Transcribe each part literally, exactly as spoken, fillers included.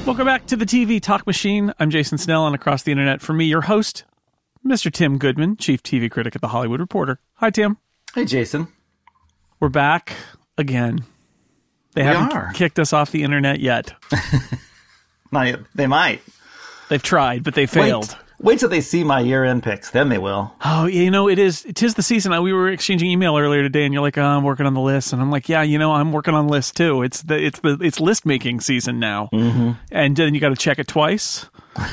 Welcome back to the T V Talk Machine. I'm Jason Snell, and across the internet from me, your host, Mister Tim Goodman, Chief T V Critic at The Hollywood Reporter. Hi, Tim. Hey, Jason. We're back again. They we haven't are. kicked us off the internet yet. Not yet. They might. They've tried, but they failed. Wait, wait till they see my year-end picks. Then they will. Oh, you know, it is. It is the season. We were exchanging email earlier today, and you're like, oh, "I'm working on the list," and I'm like, "Yeah, you know, I'm working on lists too. It's the it's the it's list making season now." Mm-hmm. And then you got to check it twice.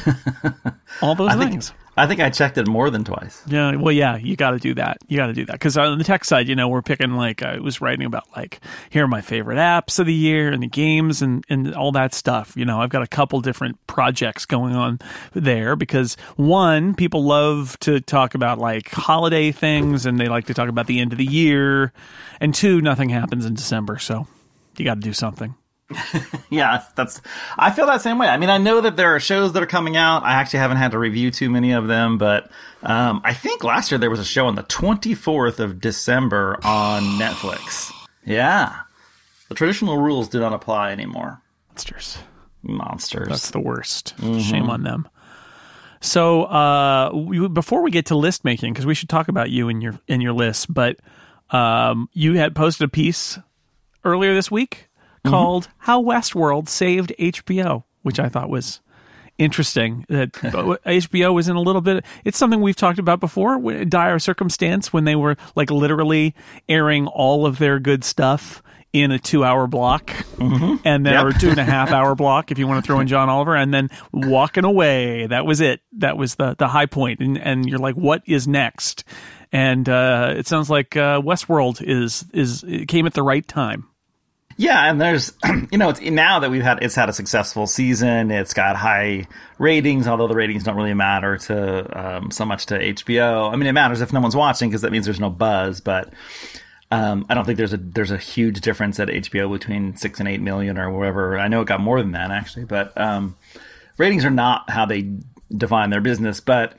All those I things. Think, I think I checked it more than twice. Yeah, well, yeah, you got to do that. You got to do that because on the tech side, you know, we're picking like I was writing about like here are my favorite apps of the year and the games and and all that stuff. You know, I've got a couple different projects going on there because one, people love to talk about like holiday things and they like to talk about the end of the year, and two, nothing happens in December, so you got to do something. Yeah, that's. I feel that same way. I mean, I know that there are shows that are coming out. I actually haven't had to review too many of them, but um, I think last year there was a show on the twenty-fourth of December on Netflix. Yeah, the traditional rules do not apply anymore. Monsters, monsters. That's the worst. Mm-hmm. Shame on them. So, uh, we, before we get to list making, because we should talk about you and your in your list, but um, you had posted a piece earlier this week called mm-hmm. How Westworld Saved H B O, which I thought was interesting. That H B O was in a little bit, it's something we've talked about before, dire circumstance, when they were like literally airing all of their good stuff in a two-hour block, mm-hmm. and then yep. or two and a half hour block if you want to throw in John Oliver, and then walking away. That was it. That was the the high point, and and you're like, what is next? And uh, it sounds like uh, Westworld is is it came at the right time. Yeah, and there's, you know, it's now that we've had, it's had a successful season. It's got high ratings, although the ratings don't really matter to um, so much to H B O. I mean, it matters if no one's watching because that means there's no buzz. But um, I don't think there's a there's a huge difference at H B O between six and eight million or whatever. I know it got more than that actually, but um, ratings are not how they define their business. But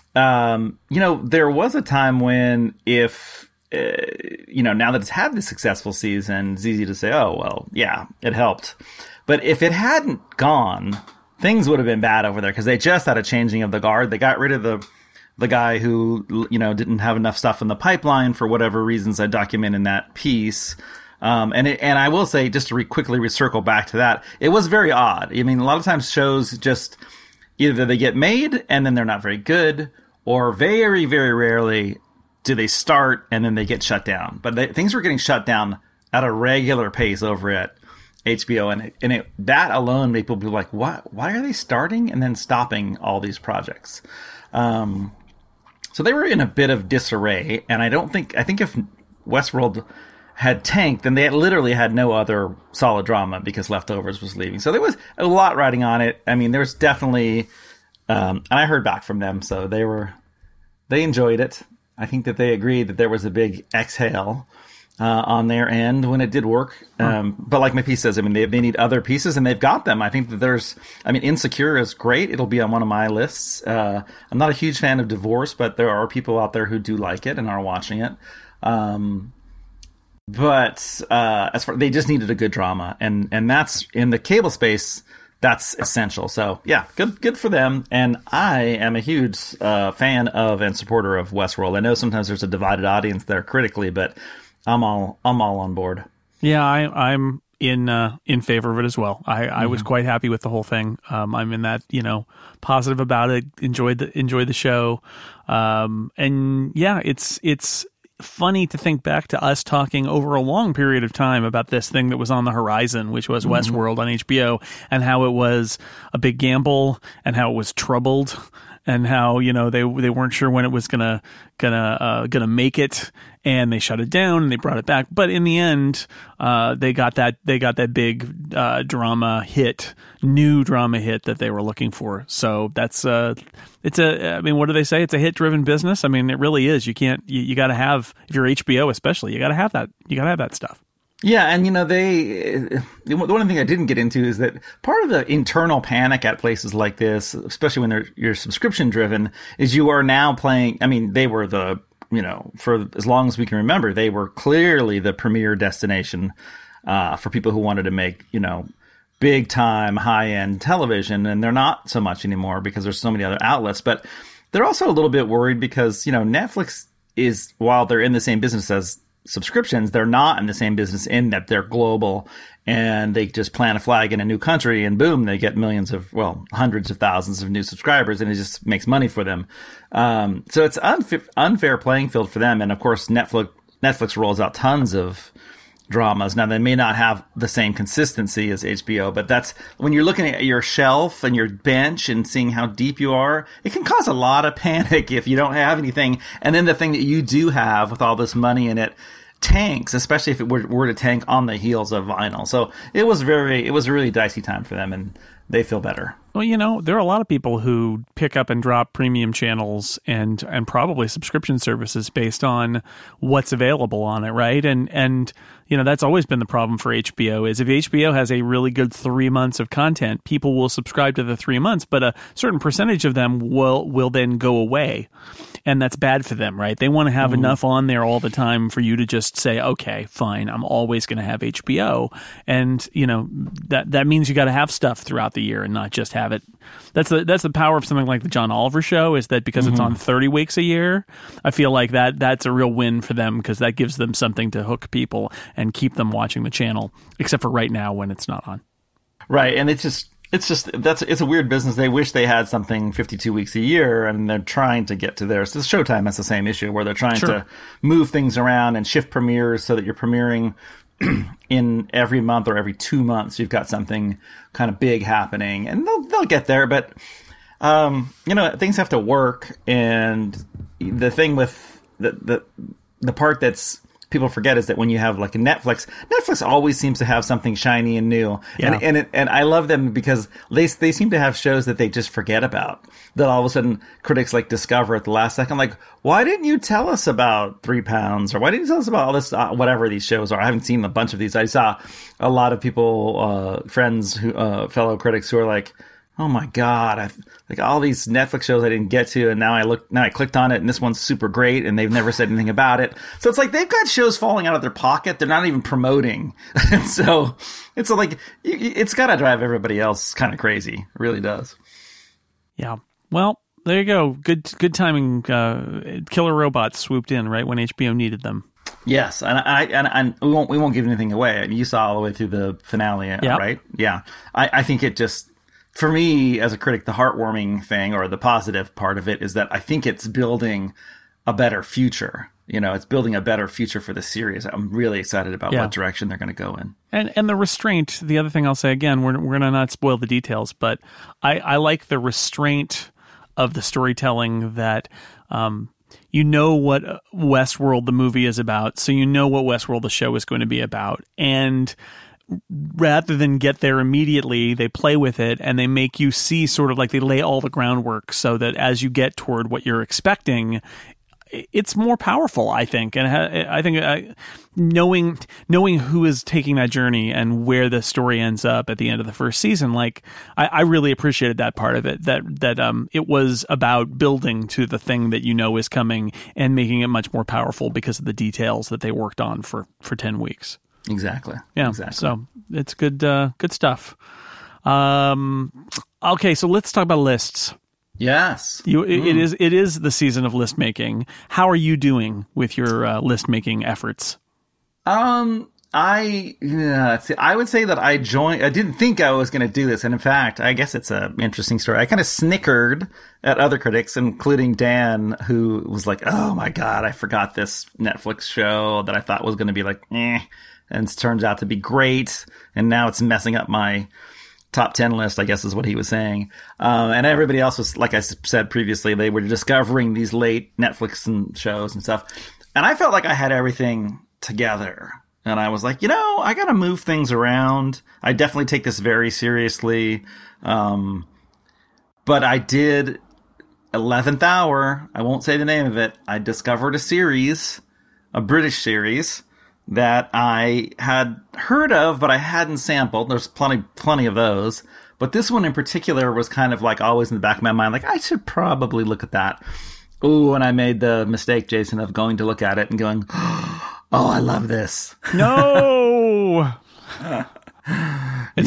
um, you know, there was a time when if Uh, you know, now that it's had this successful season, it's easy to say, oh, well, yeah, it helped. But if it hadn't gone, things would have been bad over there because they just had a changing of the guard. They got rid of the the guy who, you know, didn't have enough stuff in the pipeline for whatever reasons I document in that piece. Um, and it, and I will say, just to re- quickly recircle back to that, it was very odd. I mean, a lot of times shows just either they get made and then they're not very good, or very, very rarely do they start and then they get shut down. But they, things were getting shut down at a regular pace over at H B O, and it, and it, that alone made people be like, "Why? Why are they starting and then stopping all these projects?" Um, so they were in a bit of disarray, and I don't think I think if Westworld had tanked, then they had literally had no other solid drama because Leftovers was leaving. So there was a lot riding on it. I mean, there was definitely, um, and I heard back from them, so they were they enjoyed it. I think that they agreed that there was a big exhale uh, on their end when it did work. Um, but like my piece says, I mean, they, they need other pieces, and they've got them. I think that there's, I mean, Insecure is great. It'll be on one of my lists. Uh, I'm not a huge fan of Divorce, but there are people out there who do like it and are watching it. Um, but uh, as far, they just needed a good drama, and and that's in the cable space. That's essential. So yeah, good good for them. And I am a huge uh, fan of and supporter of Westworld. I know sometimes there's a divided audience there critically, but I'm all I'm all on board. Yeah, I, I'm in uh, in favor of it as well. I, mm-hmm. I was quite happy with the whole thing. Um, I'm in that, you know, positive about it. Enjoyed the enjoyed the show. Um, and yeah, it's it's. funny to think back to us talking over a long period of time about this thing that was on the horizon, which was mm-hmm. Westworld on H B O, and how it was a big gamble and how it was troubled and how, you know, they they weren't sure when it was gonna gonna uh, gonna make it, and they shut it down and they brought it back. But in the end, uh, they got that they got that big uh, drama hit, new drama hit that they were looking for. So that's uh, it's a. I mean, what do they say? It's a hit driven business. I mean, it really is. You can't. You, you got to have, if you're H B O especially, you got to have that. You got to have that stuff. Yeah, and you know, they, the one thing I didn't get into is that part of the internal panic at places like this, especially when they're, you're subscription driven, is you are now playing, I mean, they were the, you know, for as long as we can remember, they were clearly the premier destination uh, for people who wanted to make, you know, big time high end television, and they're not so much anymore because there's so many other outlets. But they're also a little bit worried because, you know, Netflix is, while they're in the same business as subscriptions, they're not in the same business in that they're global and they just plant a flag in a new country and boom, they get millions of, well, hundreds of thousands of new subscribers, and it just makes money for them. Um, so it's unfair, unfair playing field for them. And of course, Netflix, Netflix rolls out tons of dramas. Now, they may not have the same consistency as H B O, but that's when you're looking at your shelf and your bench and seeing how deep you are, it can cause a lot of panic if you don't have anything. And then the thing that you do have with all this money in it tanks, especially if it were, were to tank on the heels of vinyl. So it was very, it was a really dicey time for them, and they feel better. Well, you know, there are a lot of people who pick up and drop premium channels and and probably subscription services based on what's available on it, right? And and you know, that's always been the problem for H B O is if H B O has a really good three months of content, people will subscribe to the three months, but a certain percentage of them will will then go away. And that's bad for them, right? They want to have mm. enough on there all the time for you to just say, okay, fine, I'm always going to have H B O. And, you know, that that means you got to have stuff throughout the year and not just have it. That's the that's the power of something like the John Oliver Show, is that because mm-hmm. it's on thirty weeks a year, I feel like that that's a real win for them because that gives them something to hook people and keep them watching the channel, except for right now when it's not on. Right, and it's just it's just that's it's a weird business. They wish they had something fifty-two weeks a year, and they're trying to get to theirs. So Showtime has the same issue where they're trying sure. to move things around and shift premieres so that you're premiering in every month or every two months. You've got something kind of big happening, and they'll they'll get there. But um, you know, things have to work, and the thing with the the the part that's people forget is that when you have like a Netflix, Netflix always seems to have something shiny and new. Yeah. And and it, and I love them because they they seem to have shows that they just forget about, that all of a sudden critics like discover at the last second. Like, why didn't you tell us about Three Pounds? Or why didn't you tell us about all this, uh, whatever these shows are? I haven't seen a bunch of these. I saw a lot of people, uh, friends, who uh, fellow critics who are like, oh my God, I, like all these Netflix shows I didn't get to, and now I look, now I clicked on it, and this one's super great, and they've never said anything about it. So it's like they've got shows falling out of their pocket. They're not even promoting. And so it's like, it's got to drive everybody else kind of crazy. It really does. Yeah. Well, there you go. Good, good timing. Uh, Killer Robots swooped in right when H B O needed them. Yes, and I and, and we won't we won't give anything away. I mean, you saw all the way through the finale, yep. right? Yeah. I, I think it just, for me, as a critic, the heartwarming thing, or the positive part of it, is that I think it's building a better future. You know, it's building a better future for the series. I'm really excited about yeah. what direction they're going to go in. And and the restraint, the other thing I'll say, again, we're, we're going to not spoil the details, but I, I like the restraint of the storytelling that, um, you know what Westworld the movie is about, so you know what Westworld the show is going to be about. And rather than get there immediately, they play with it and they make you see, sort of like they lay all the groundwork so that as you get toward what you're expecting, it's more powerful, I think. And I think uh, knowing knowing who is taking that journey and where the story ends up at the end of the first season, like I, I really appreciated that part of it, that that um it was about building to the thing that you know is coming and making it much more powerful because of the details that they worked on for, for ten weeks. Exactly. Yeah. Exactly. So it's good, uh, good stuff. Um, okay, so let's talk about lists. Yes. You, it, mm. it is it is the season of list making. How are you doing with your uh, list making efforts? Um, I yeah, see, I would say that I joined. I didn't think I was going to do this, and in fact, I guess it's an interesting story. I kind of snickered at other critics, including Dan, who was like, "Oh my God, I forgot this Netflix show that I thought was going to be like, eh," and it turns out to be great, and now it's messing up my top ten list, I guess is what he was saying. Um, and everybody else was, like I said previously, they were discovering these late Netflix and shows and stuff. And I felt like I had everything together. And I was like, you know, I got to move things around. I definitely take this very seriously. Um, but I did eleventh Hour. I won't say the name of it. I discovered a series, a British series, that I had heard of, but I hadn't sampled. There's plenty, plenty of those. But this one in particular was kind of like always in the back of my mind, like, I should probably look at that. Ooh, and I made the mistake, Jason, of going to look at it and going, oh, I love this. No! It's, yeah.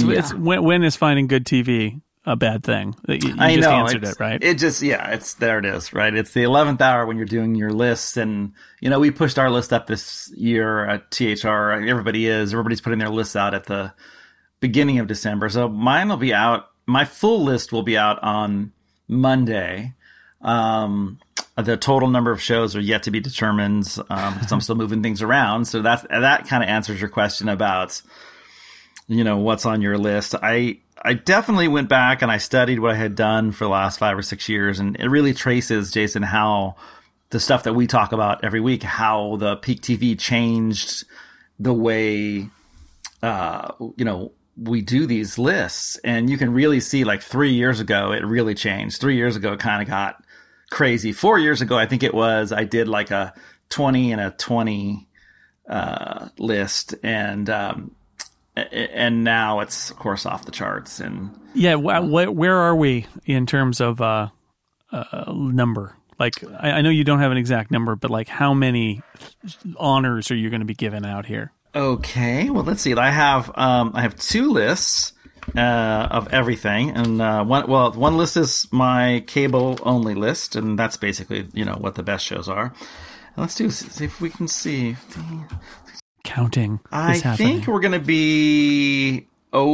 yeah. it's when, when is finding good T V a bad thing? You, you I just know, answered it, right? It just, yeah, it's there it is, right? It's the eleventh hour when you're doing your lists. And, you know, we pushed our list up this year at T H R. Everybody is. Everybody's putting their lists out at the beginning of December. So mine will be out. My full list will be out on Monday. Um, the total number of shows are yet to be determined um, because I'm still moving things around. So that's, that kind of answers your question about, you know, what's on your list. I, I definitely went back and I studied what I had done for the last five or six years. And it really traces, Jason, how the stuff that we talk about every week, how the Peak T V changed the way, uh, you know, we do these lists. And you can really see, like, three years ago, it really changed. Three years ago, it kind of got crazy. Four years ago, I think it was, I did like a twenty and a twenty uh, list. And, um, and now it's, of course, off the charts. And yeah, wh- wh- where are we in terms of uh, uh, number? Like, I, I know you don't have an exact number, but like, how many honors are you going to be giving out here? Okay, well, let's see. I have um, I have two lists uh, of everything, and uh, one well, one list is my cable only list, and that's basically, you know, what the best shows are. And let's do see if we can see. Counting. I think we're going to be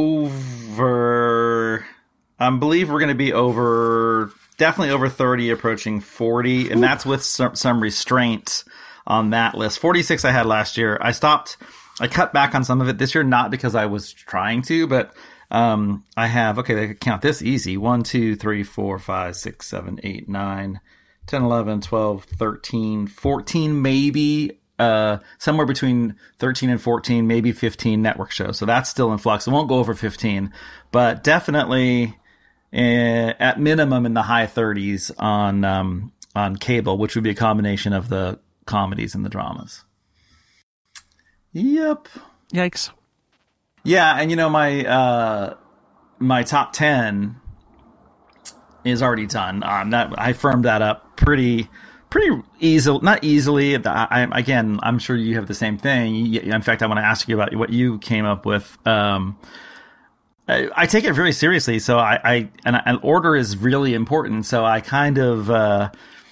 over. I believe we're going to be over, definitely over thirty, approaching forty, and Ooh. That's with some, some restraint on that list. forty-six I had last year. I stopped. I cut back on some of it this year, not because I was trying to, but um, I have. Okay, I can count this easy. One, two, three, four, five, six, seven, eight, nine, ten, eleven, twelve, thirteen, fourteen, maybe. Uh, somewhere between thirteen and fourteen, maybe fifteen network shows. So that's still in flux. It won't go over fifteen, but definitely uh, at minimum in the high thirties on um, on cable, which would be a combination of the comedies and the dramas. Yep. Yikes. Yeah, and you know, my uh, my top ten is already done. Um, that I firmed that up pretty. Pretty easily, not easily. I, again, I'm sure you have the same thing. In fact, I want to ask you about what you came up with. Um, I, I take it very seriously, so I, I and an order is really important. So I kind of uh,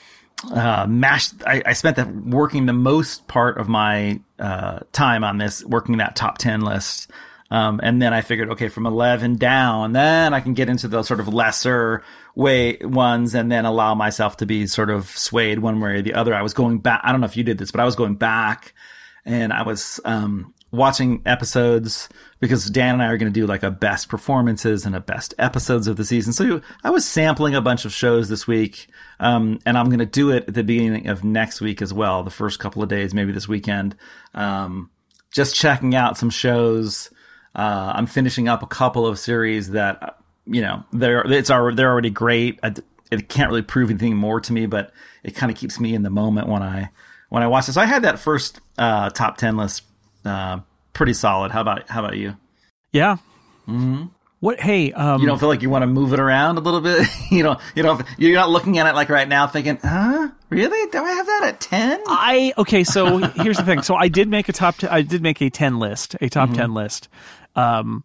uh, mashed. I, I spent the, working the most part of my uh, time on this, working that top ten list. Um, and then I figured, okay, from eleven down, then I can get into those sort of lesser way ones and then allow myself to be sort of swayed one way or the other. I was going back. I don't know if you did this, but I was going back and I was, um, watching episodes because Dan and I are going to do like a best performances and a best episodes of the season. So I was sampling a bunch of shows this week. Um, and I'm going to do it at the beginning of next week as well. The first couple of days, maybe this weekend. Um, just checking out some shows. Uh, I'm finishing up a couple of series that, you know, they're, it's already, they're already great. I, it can't really prove anything more to me, but it kind of keeps me in the moment when I, when I watch this. So I had that first, uh, top ten list, uh, pretty solid. How about, how about you? Yeah. Mm-hmm. What, hey, um, you don't feel like you want to move it around a little bit? you know, you know, you're not looking at it like right now thinking, huh? Really? Do I have that at ten? I, okay. So here's the thing. So I did make a top, t- I did make a ten list, a top mm-hmm. ten list. Um,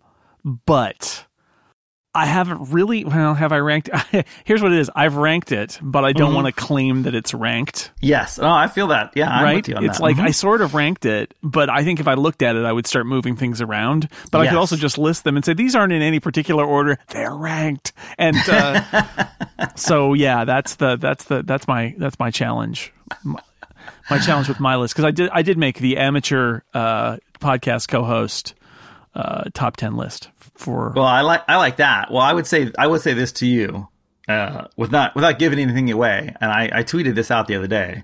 but I haven't really, well, have I ranked? Here's what it is. I've ranked it, but I don't mm-hmm. want to claim that it's ranked. Yes. Oh, I feel that. Yeah. I'm right. With you on it's that. like mm-hmm. I sort of ranked it, but I think if I looked at it, I would start moving things around. But yes. I could also just list them and say, these aren't in any particular order. They're ranked. And, uh, so yeah, that's the, that's the, that's my, that's my challenge. My, my challenge with my list. Cause I did, I did make the amateur, uh, podcast co-host, uh, top ten list for. Well, I like, I like that. Well, I would say, I would say this to you, uh, with not, without giving anything away. And I, I tweeted this out the other day.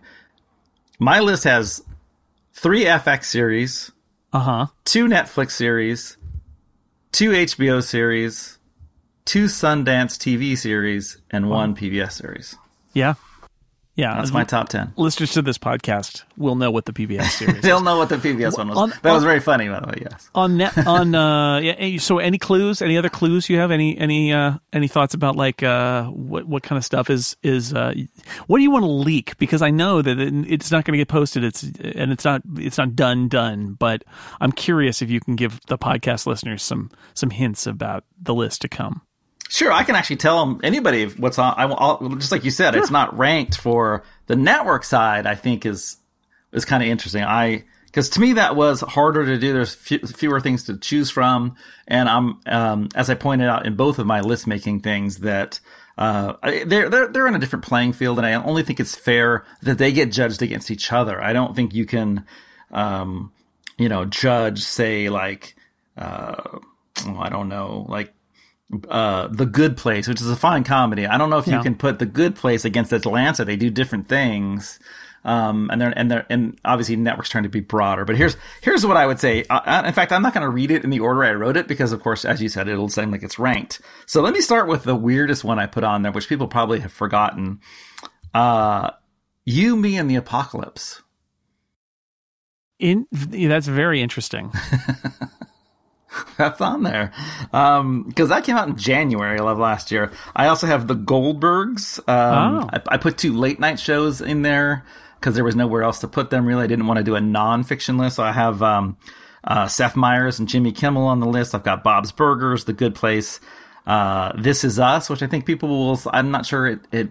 My list has three F X series, uh-huh, two Netflix series, two H B O series, two Sundance T V series, and one P B S series. Yeah. Yeah, that's my top ten. Listeners to this podcast will know what the P B S series. They'll is. know what the P B S one was. On, that on, was very funny, by the way. Yes. On net, on uh, yeah. So, any clues? Any other clues you have? Any any uh, any thoughts about like uh, what what kind of stuff is is uh, what do you want to leak? Because I know that it, it's not going to get posted. It's and it's not it's not done done. But I'm curious if you can give the podcast listeners some some hints about the list to come. Sure, I can actually tell them, anybody what's on. I, I'll, just like you said, sure. It's not ranked for the network side. I think is is kind of interesting. I because to me that was harder to do. There's few, fewer things to choose from, and I'm um, as I pointed out in both of my list making things that uh, they're they're they're in a different playing field, and I only think it's fair that they get judged against each other. I don't think you can, um, you know, judge say like uh, oh, I don't know like. Uh, The Good Place, which is a fine comedy. I don't know if yeah. you can put The Good Place against Atlanta. They do different things, um, and they're and they're and obviously networks trying to be broader. But here's here's what I would say. Uh, in fact, I'm not going to read it in the order I wrote it because, of course, as you said, it'll seem like it's ranked. So let me start with the weirdest one I put on there, which people probably have forgotten. Uh, You, Me, and the Apocalypse. In that's very interesting. That's on there. Um, because that came out in January of last year. I also have the Goldbergs. Um, oh. I, I put two late night shows in there because there was nowhere else to put them, really. I didn't want to do a nonfiction list. So I have um, uh, Seth Meyers and Jimmy Kimmel on the list. I've got Bob's Burgers, The Good Place, uh, This Is Us, which I think people will, I'm not sure it, it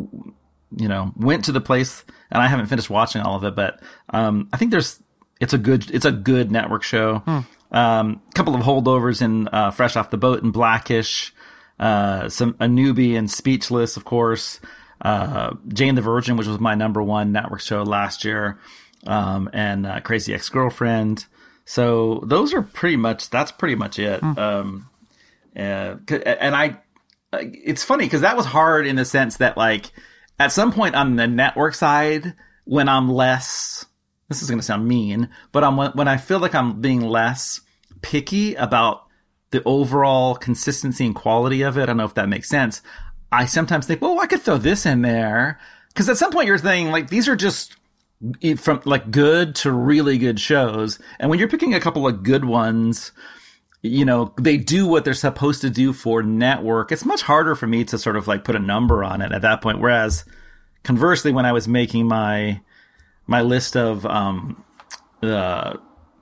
you know, went to the place, and I haven't finished watching all of it, but um, I think there's, it's a good, it's a good network show. Hmm. Um, a couple of holdovers in uh, Fresh Off the Boat and Blackish, uh, some a newbie and Speechless, of course, uh, Jane the Virgin, which was my number one network show last year, um, and uh, Crazy Ex-Girlfriend. So those are pretty much that's pretty much it. Mm. Um, uh, and I, it's funny because that was hard in the sense that like at some point on the network side when I'm less. This is going to sound mean, but I'm, when I feel like I'm being less picky about the overall consistency and quality of it, I don't know if that makes sense. I sometimes think, well, I could throw this in there. Because at some point you're thinking, like, these are just from, like, good to really good shows. And when you're picking a couple of good ones, you know, they do what they're supposed to do for network. It's much harder for me to sort of, like, put a number on it at that point. Whereas, conversely, when I was making my... my list of um, the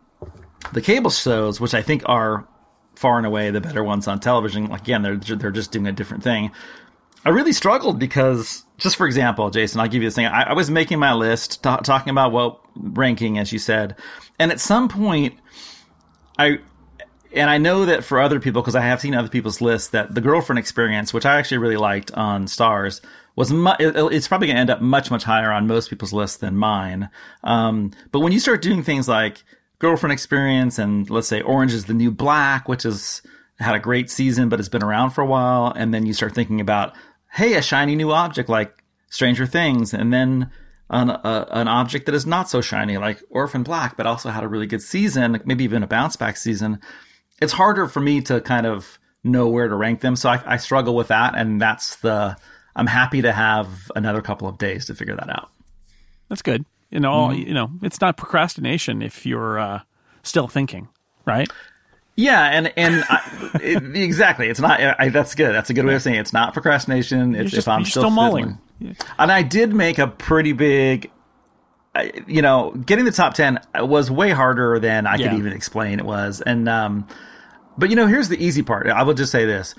the cable shows, which I think are far and away the better ones on television. Again, they're they're just doing a different thing. I really struggled because, just for example, Jason, I'll give you this thing. I, I was making my list, t- talking about what ranking, as you said, and at some point, I and I know that for other people, because I have seen other people's lists, that the Girlfriend Experience, which I actually really liked on Starz, was mu- it, it's probably going to end up much, much higher on most people's lists than mine. Um, but when you start doing things like Girlfriend Experience and let's say Orange is the New Black, which has had a great season but has been around for a while, and then you start thinking about, hey, a shiny new object like Stranger Things, and then an, a, an object that is not so shiny like Orphan Black but also had a really good season, maybe even a bounce back season, it's harder for me to kind of know where to rank them. So I, I struggle with that, and that's the... I'm happy to have another couple of days to figure that out. That's good. You know, mm-hmm. you know, it's not procrastination if you're uh, still thinking, right? Yeah, and and I, it, exactly, it's not. I, that's good. That's a good way of saying it. It's not procrastination. It's just, if I'm still, still mulling. Yeah. And I did make a pretty big. You know, getting the top ten was way harder than I yeah. could even explain it was, and um, but you know, here's the easy part. I will just say this.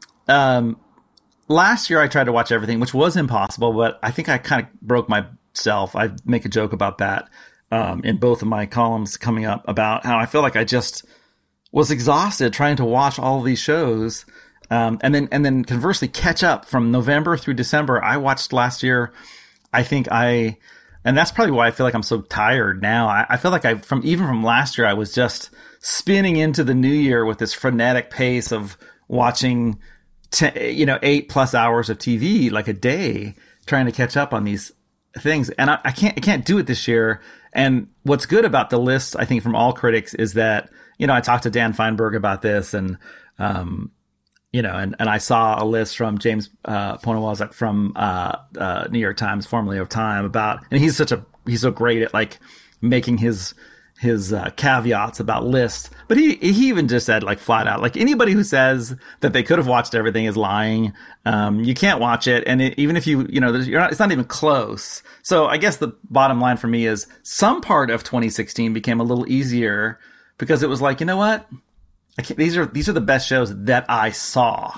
Um. Last year, I tried to watch everything, which was impossible, but I think I kind of broke myself. I make a joke about that um, in both of my columns coming up about how I feel like I just was exhausted trying to watch all of these shows. Um, and then and then conversely, catch up from November through December. I watched last year, I think I, and that's probably why I feel like I'm so tired now. I, I feel like I, from even from last year, I was just spinning into the new year with this frenetic pace of watching Ten, you know, eight plus hours of T V like a day, trying to catch up on these things, and I, I can't, I can't do it this year. And what's good about the list, I think, from all critics, is that you know I talked to Dan Feinberg about this, and um, you know, and, and I saw a list from James uh, Poniewozik from uh, uh, New York Times, formerly of Time, about, and he's such a he's so great at like making his his uh, caveats about lists. But he he even just said like flat out, like anybody who says that they could have watched everything is lying. Um, you can't watch it, and it, even if you you know, you're not, it's not even close. So I guess the bottom line for me is some part of twenty sixteen became a little easier because it was like, you know what? I can't, these are these are the best shows that I saw,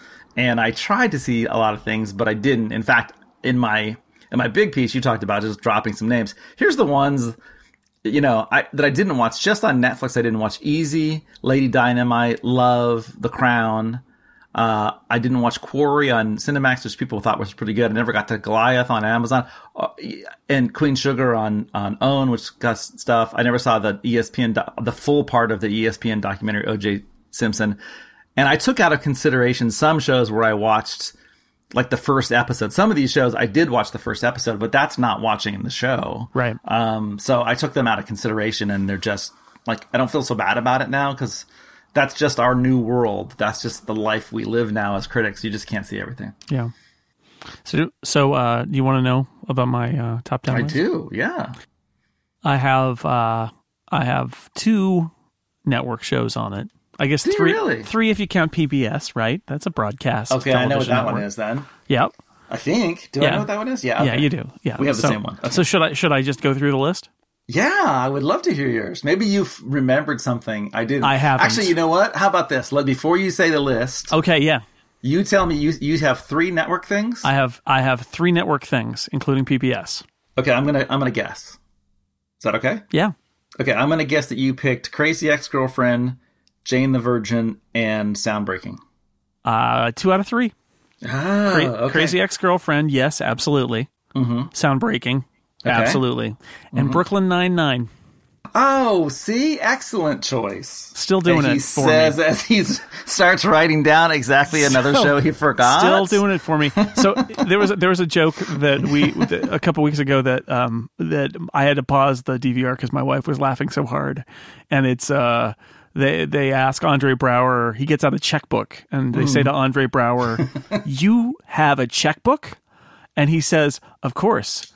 and I tried to see a lot of things, but I didn't. In fact, in my in my big piece, you talked about just dropping some names. Here's the ones, you know, I, that I didn't watch just on Netflix. I didn't watch Easy, Lady Dynamite, Love, The Crown. Uh, I didn't watch Quarry on Cinemax, which people thought was pretty good. I never got to Goliath on Amazon, uh, and Queen Sugar on, on OWN, which got stuff. I never saw the E S P N, do- the full part of the E S P N documentary, O J Simpson. And I took out of consideration some shows where I watched like the first episode. Some of these shows I did watch the first episode, but that's not watching the show. Right. Um, so I took them out of consideration, and they're just like, I don't feel so bad about it now because that's just our new world. That's just the life we live now as critics. You just can't see everything. Yeah. So, so uh, do you want to know about my uh, top ten? I list? do. Yeah. I have uh, I have two network shows on it. I guess do three. You really? Three if you count P B S. Right? That's a broadcast. Okay, I know what that network. one is then. Yep. I think. Do yeah. I know what that one is? Yeah. Okay. Yeah, you do. Yeah. We have the so, same one. Okay. So should I should I just go through the list? Yeah, I would love to hear yours. Maybe you've remembered something I didn't. I haven't. Actually, you know what? How about this? Let before you say the list. Okay, yeah. You tell me you you have three network things? I have I have three network things, including P B S. Okay, I'm gonna I'm gonna guess. Is that okay? Yeah. Okay, I'm gonna guess that you picked Crazy Ex-Girlfriend, Jane the Virgin, and Soundbreaking. Uh, two out of three. Ah, Cra- okay. Crazy Ex-Girlfriend, yes, absolutely. Mm-hmm. Soundbreaking, Okay. absolutely. And Mm-hmm. Brooklyn Nine-Nine. Oh, see? Excellent choice. Still doing and it he for says me. as he starts writing down exactly another So, show he forgot. Still doing it for me. So there was a, there was a joke that we a couple weeks ago that um that I had to pause the D V R because my wife was laughing so hard, and it's uh they they ask Andre Braugher, he gets out a checkbook, and they say to Andre Braugher, "You have a checkbook?" And he says, "Of course.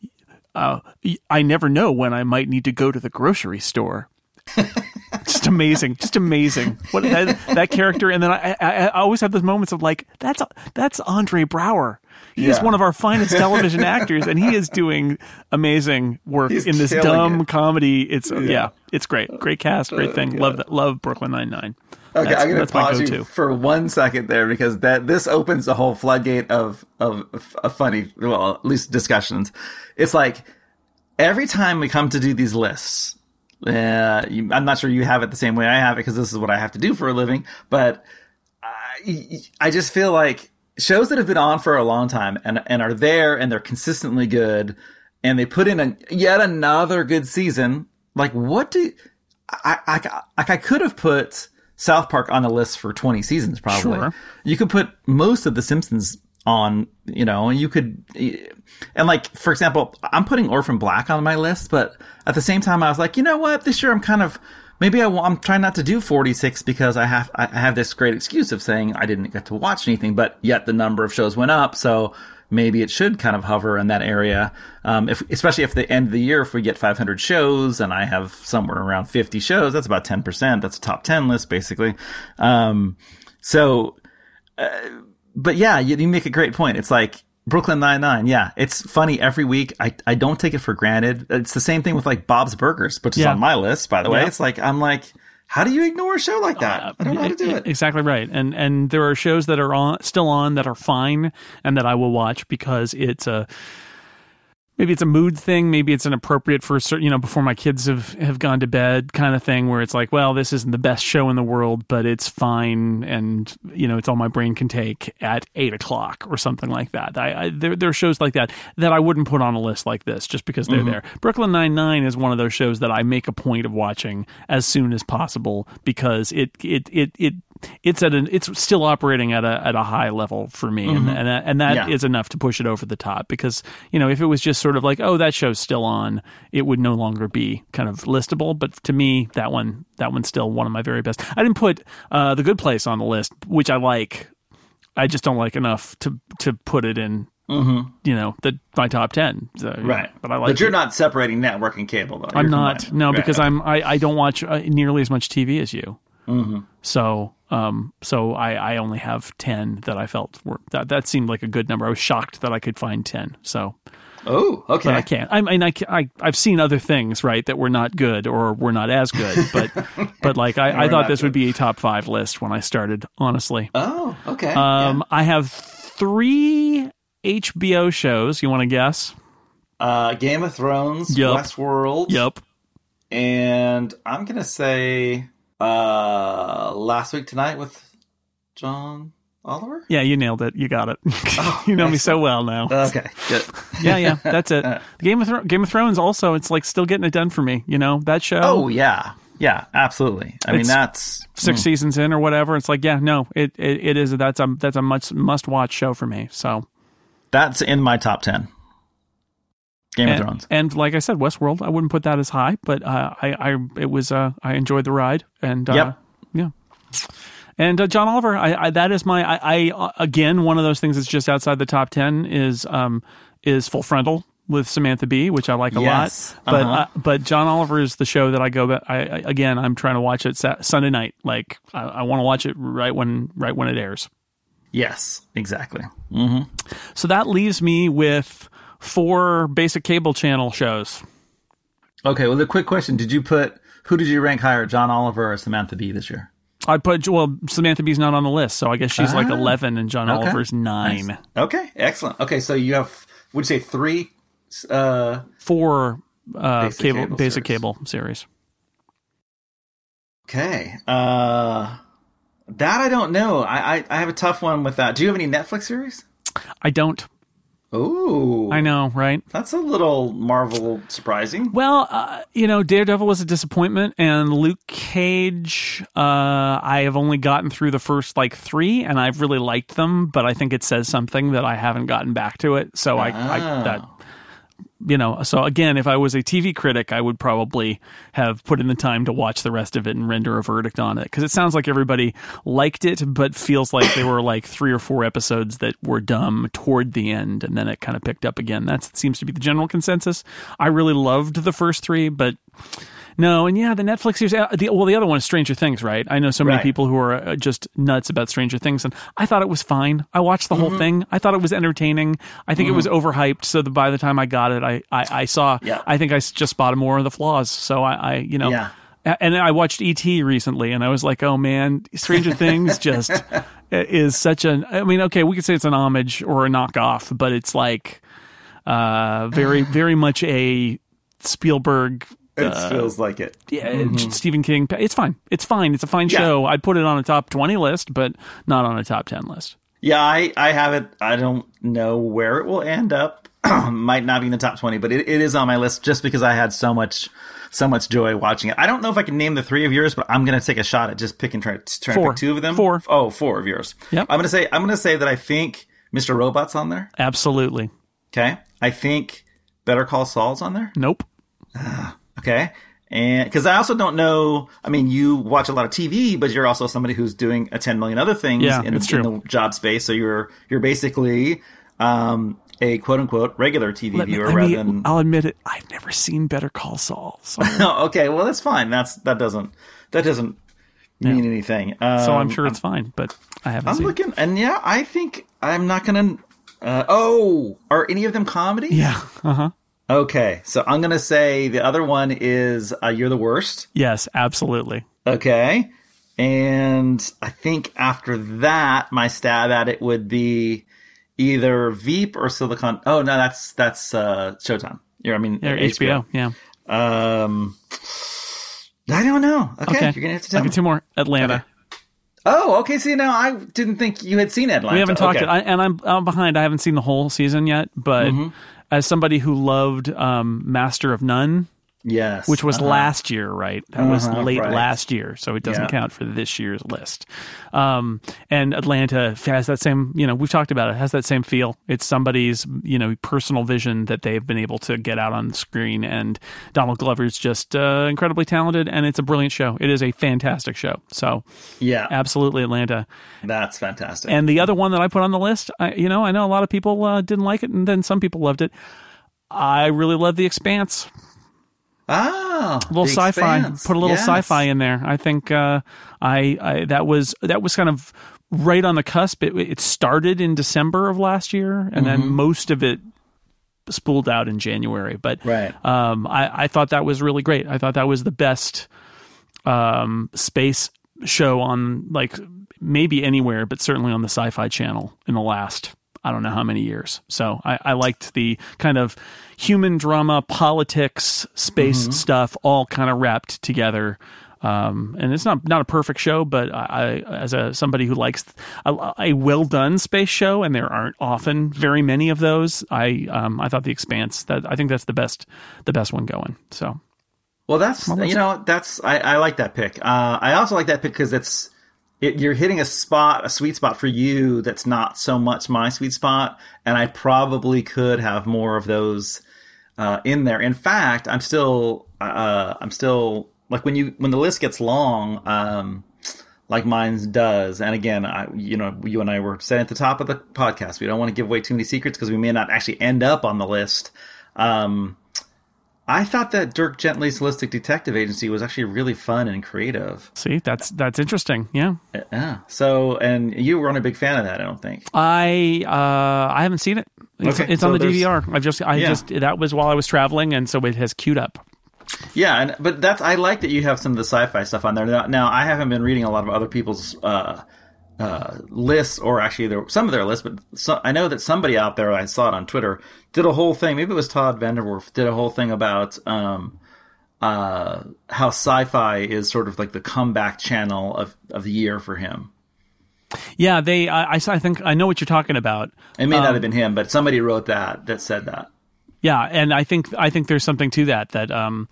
Uh, I never know when I might need to go to the grocery store." Just amazing, just amazing. What that, that character, and then I, I, I always have those moments of like, that's that's Andre Braugher. He is Yeah. one of our finest television actors, and he is doing amazing work He's in this killing dumb it. comedy. It's yeah. Yeah. it's great, great cast, great thing. Uh, Love that. Love Brooklyn Nine Nine. Okay, That's- I'm going that's to my pause you go-to. for one second there because that this opens a whole floodgate of of, of funny, well, at least discussions. It's like every time we come to do these lists, uh, you, I'm not sure you have it the same way I have it because this is what I have to do for a living. But I, I just feel like shows that have been on for a long time and and are there and they're consistently good, and they put in a yet another good season. Like, what do I, I, like I could have put South Park on the list for twenty seasons, probably. Sure. You could put most of The Simpsons on, you know, and you could, and like, for example, I'm putting Orphan Black on my list, but at the same time, I was like, you know what, this year I'm kind of, maybe I, I'm trying not to do forty-six because I have, I have this great excuse of saying I didn't get to watch anything, but yet the number of shows went up, so maybe it should kind of hover in that area. Um, if, especially if the end of the year, if we get five hundred shows and I have somewhere around fifty shows, that's about ten percent. That's a top ten list, basically. Um, so, uh, but yeah, you, you make a great point. It's like Brooklyn Nine-Nine. Yeah, it's funny every week. I, I don't take it for granted. It's the same thing with like Bob's Burgers, which is Yeah. on my list, by the way. Yeah. It's like, I'm like, how do you ignore a show like that? I don't know how to do it. Exactly right. And and there are shows that are on still on that are fine and that I will watch because it's a maybe it's a mood thing, maybe it's an appropriate for certain, you know, before my kids have, have gone to bed kind of thing where it's like, well, this isn't the best show in the world, but it's fine and, you know, it's all my brain can take at eight o'clock or something like that. I, I there there are shows like that that I wouldn't put on a list like this just because they're Mm-hmm. there. Brooklyn Nine-Nine is one of those shows that I make a point of watching as soon as possible because it it it it it's at an it's still operating at a at a high level for me, mm-hmm. and and and that yeah. is enough to push it over the top. Because you know, if it was just sort of like, oh, that show's still on, it would no longer be kind of listable. But to me, that one that one's still one of my very best. I didn't put uh, The Good Place on the list, which I like. I just don't like enough to to put it in. Mm-hmm. You know, the my top ten. So, right, but I like. But you're it. not separating network and cable, though. You're I'm not. combining. No, right, because right. I'm I, I don't watch uh, nearly as much T V as you. Mm-hmm. So um so I, I only have ten that I felt were that that seemed like a good number. I was shocked that I could find ten. So. Oh, okay. But I can't. I mean, I, I, I've seen other things, right, that were not good or were not as good. But, but like, I, I thought this good. would be a top five list when I started, honestly. Oh, okay. Um, yeah. I have three H B O shows. You want to guess? Uh, Game of Thrones, yep. Westworld. Yep. And I'm going to say uh, Last Week Tonight with John Oliver? Yeah, you nailed it. You got it. Oh, you know excellent. me so well now. Okay, good. yeah, yeah, that's it. Uh, Game of Thro- Game of Thrones also, it's like still getting it done for me. You know, that show. Oh, yeah. Yeah, absolutely. I mean, that's six mm. seasons in or whatever. It's like, yeah, no, it, it, it is. That's a, that's a much must watch show for me. So that's in my top ten. Game and, of Thrones. And like I said, Westworld, I wouldn't put that as high, but uh, I, I, it was, uh, I enjoyed the ride and, uh, yep. yeah. And uh, John Oliver, I, I that is my I, I uh, again one of those things that's just outside the top ten is um is Full Frontal with Samantha Bee, which I like a yes. lot. But uh-huh. uh, but John Oliver is the show that I go back. I, I again I'm trying to watch it Sat- Sunday night. Like I, I want to watch it right when right when it airs. Yes, exactly. Mm-hmm. So that leaves me with four basic cable channel shows. Okay. Well, the quick question: Did you put who did you rank higher, John Oliver or Samantha Bee this year? I put, well, Samantha Bee's not on the list, so I guess she's ah, like eleven and John okay. Oliver's nine. Nice. Okay, excellent. Okay, so you have, would you say three? Uh, Four uh, basic cable, cable basic series. cable series. Okay. Uh, that I don't know. I, I, I have a tough one with that. Do you have any Netflix series? I don't. Ooh. I know, right? That's a little Marvel surprising. Well, uh, you know, Daredevil was a disappointment, and Luke Cage, uh, I have only gotten through the first, like, three, and I've really liked them, but I think it says something that I haven't gotten back to it, so I, oh. I that... You know, so again, if I was a T V critic, I would probably have put in the time to watch the rest of it and render a verdict on it. Because it sounds like everybody liked it, but feels like there were like three or four episodes that were dumb toward the end, and then it kind of picked up again. That seems to be the general consensus. I really loved the first three, but no, and yeah, the Netflix series. The, well, the other one is Stranger Things, right? I know so many right. people who are just nuts about Stranger Things, and I thought it was fine. I watched the mm-hmm. whole thing. I thought it was entertaining. I think mm-hmm. it was overhyped, so that by the time I got it, I I, I saw. Yeah. I think I just spotted more of the flaws. So I, I you know, yeah. and I watched E T recently, and I was like, oh man, Stranger Things just is such an. I mean, okay, we could say it's an homage or a knockoff, but it's like uh, very very much a Spielberg. It Uh, feels like it. Yeah, mm-hmm. Stephen King. It's fine. It's fine. It's a fine yeah. show. I'd put it on a top twenty list, but not on a top ten list. Yeah, I, I have it. I don't know where it will end up. Might not be in the top twenty, but it, it is on my list just because I had so much so much joy watching it. I don't know if I can name the three of yours, but I'm going to take a shot at just picking try, try to pick two of them. Four. Oh, four of yours. Yep. I'm going to say I'm going to say that I think Mister Robot's on there. Absolutely. Okay. I think Better Call Saul's on there. Nope. Uh, okay. And because I also don't know, I mean, you watch a lot of T V, but you're also somebody who's doing a ten million other things yeah, in, it's in true. the job space. So you're you're basically um, a quote unquote regular T V let viewer me, rather me, than. I'll admit it. I've never seen Better Call Saul. So. Okay, well that's fine. That's that doesn't that doesn't mean yeah. anything. Um, so I'm sure it's I'm, fine, but I haven't. I'm seen looking, it. and yeah, I think I'm not gonna. Uh, oh, are any of them comedy? Yeah. Uh huh. Okay, so I'm going to say the other one is uh, You're the Worst. Yes, absolutely. Okay, and I think after that, my stab at it would be either Veep or Silicon... Oh, no, that's that's uh, Showtime. Yeah, I mean, yeah, H B O. H B O, yeah. Um, I don't know. Okay, okay. You're going to have to tell okay, me. Two more. Atlanta. Okay. Oh, okay. See, now I didn't think you had seen Atlanta. We haven't talked... Okay. It, I, and I'm, I'm behind. I haven't seen the whole season yet, but... Mm-hmm. As somebody who loved um, Master of None, Yes. Which was uh-huh. last year, right? That was Uh-huh, late right. last year, so it doesn't Yeah. count for this year's list. Um, and Atlanta has that same, you know, we've talked about it, has that same feel. It's somebody's, you know, personal vision that they've been able to get out on the screen. And Donald Glover's just uh, incredibly talented, and it's a brilliant show. It is a fantastic show. So, Yeah. absolutely Atlanta. That's fantastic. And the other one that I put on the list, I, you know, I know a lot of people uh, didn't like it, and then some people loved it. I really love The Expanse. Ah, A little The sci-fi. Expanse. Put a little Yes. sci-fi in there. I think uh, I, I that was that was kind of right on the cusp. It, it started in December of last year, and mm-hmm. then most of it spooled out in January. But right. um, I, I thought that was really great. I thought that was the best um, space show on, like, maybe anywhere, but certainly on the Sci-Fi Channel in the last, I don't know how many years. So I, I liked the kind of human drama, politics, space mm-hmm. stuff all kind of wrapped together. Um, and it's not not a perfect show, but I, I as a somebody who likes a, a well done space show, and there aren't often very many of those, I um, I thought The Expanse, that I think that's the best the best one going. So, well, that's you know that's I, I like that pick. Uh, I also like that pick because it's. It, you're hitting a spot, a sweet spot for you that's not so much my sweet spot, and I probably could have more of those uh, in there. In fact, I'm still, uh, I'm still like when you when the list gets long, um, like mine does. And again, I, you know, you and I were saying at the top of the podcast, we don't want to give away too many secrets because we may not actually end up on the list. Um, I thought that Dirk Gently's Holistic Detective Agency was actually really fun and creative. See, that's that's interesting. Yeah. Yeah. So, and you weren't a big fan of that, I don't think. I uh, I haven't seen it. It's, okay, it's so on the D V R. I just I yeah. just that was while I was traveling, and so it has queued up. Yeah, and but that's I like that you have some of the sci-fi stuff on there. Now, now I haven't been reading a lot of other people's uh, uh, lists, or actually there, some of their lists, but so, I know that somebody out there, I saw it on Twitter, did a whole thing. Maybe it was Todd Vanderwerf, did a whole thing about um, uh, how sci-fi is sort of like the comeback channel of, of the year for him. Yeah, they. I, I think I know what you're talking about. It may um, not have been him, but somebody wrote that that said that. Yeah, and I think I think there's something to that. That um,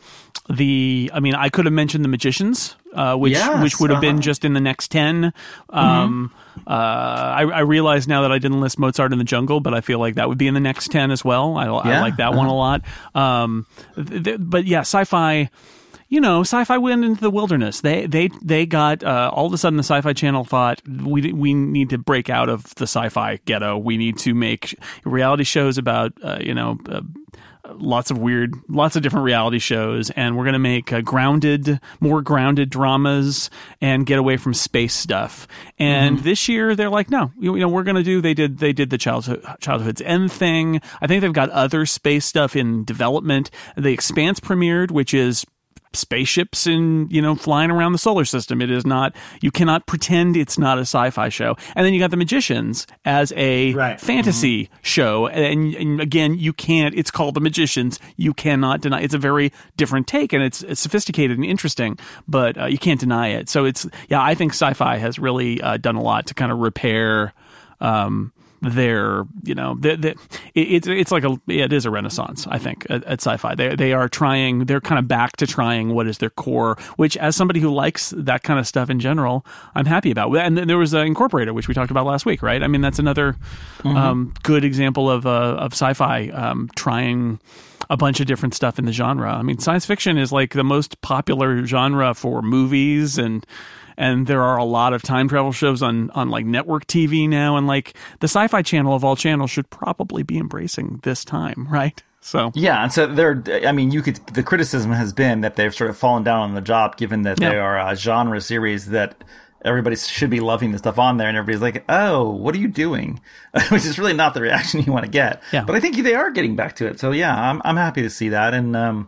the I mean, I could have mentioned The Magicians, uh, which yes, which would have uh-huh. been just in the next ten. Um, mm-hmm. uh, I, I realize now that I didn't list Mozart in the Jungle, but I feel like that would be in the next ten as well. I, yeah, I like that uh-huh. one a lot. Um, th- th- but yeah, sci-fi. You know, Sci-Fi went into the wilderness. They they they got uh, all of a sudden the Sci-Fi Channel thought we we need to break out of the sci-fi ghetto. We need to make reality shows about uh, you know. Uh, lots of weird, lots of different reality shows, and we're going to make uh, grounded, more grounded dramas and get away from space stuff. And mm-hmm. this year they're like, no, you, you know, we're going to do, they did, they did the childhood, Childhood's End thing. I think they've got other space stuff in development. The Expanse premiered, which is spaceships and, you know, flying around the solar system. It is not, you cannot pretend it's not a sci-fi show. And then you got The Magicians as a right. fantasy mm-hmm. show. And, and again, you can't, it's called The Magicians. You cannot deny, it's a very different take, and it's, it's sophisticated and interesting, but uh, you can't deny it. So it's, yeah, I think sci-fi has really uh, done a lot to kind of repair, um, their, you know, the, the, it, it's like a, it is a renaissance, I think, at, at sci-fi. They they are trying, they're kind of back to trying what is their core, which as somebody who likes that kind of stuff in general, I'm happy about. And there was uh, Incorporator, which we talked about last week, right? I mean, that's another mm-hmm. um, good example of, uh, of sci-fi um, trying a bunch of different stuff in the genre. I mean, science fiction is like the most popular genre for movies, and And there are a lot of time travel shows on, on like network T V now. And like the Sci-Fi Channel of all channels should probably be embracing this time, right? So yeah. And so they're, I mean, you could, the criticism has been that they've sort of fallen down on the job, given that yeah. they are a genre series that everybody should be loving the stuff on there. And everybody's like, oh, what are you doing? Which is really not the reaction you want to get. Yeah. But I think they are getting back to it. So yeah, I'm, I'm happy to see that. And, um,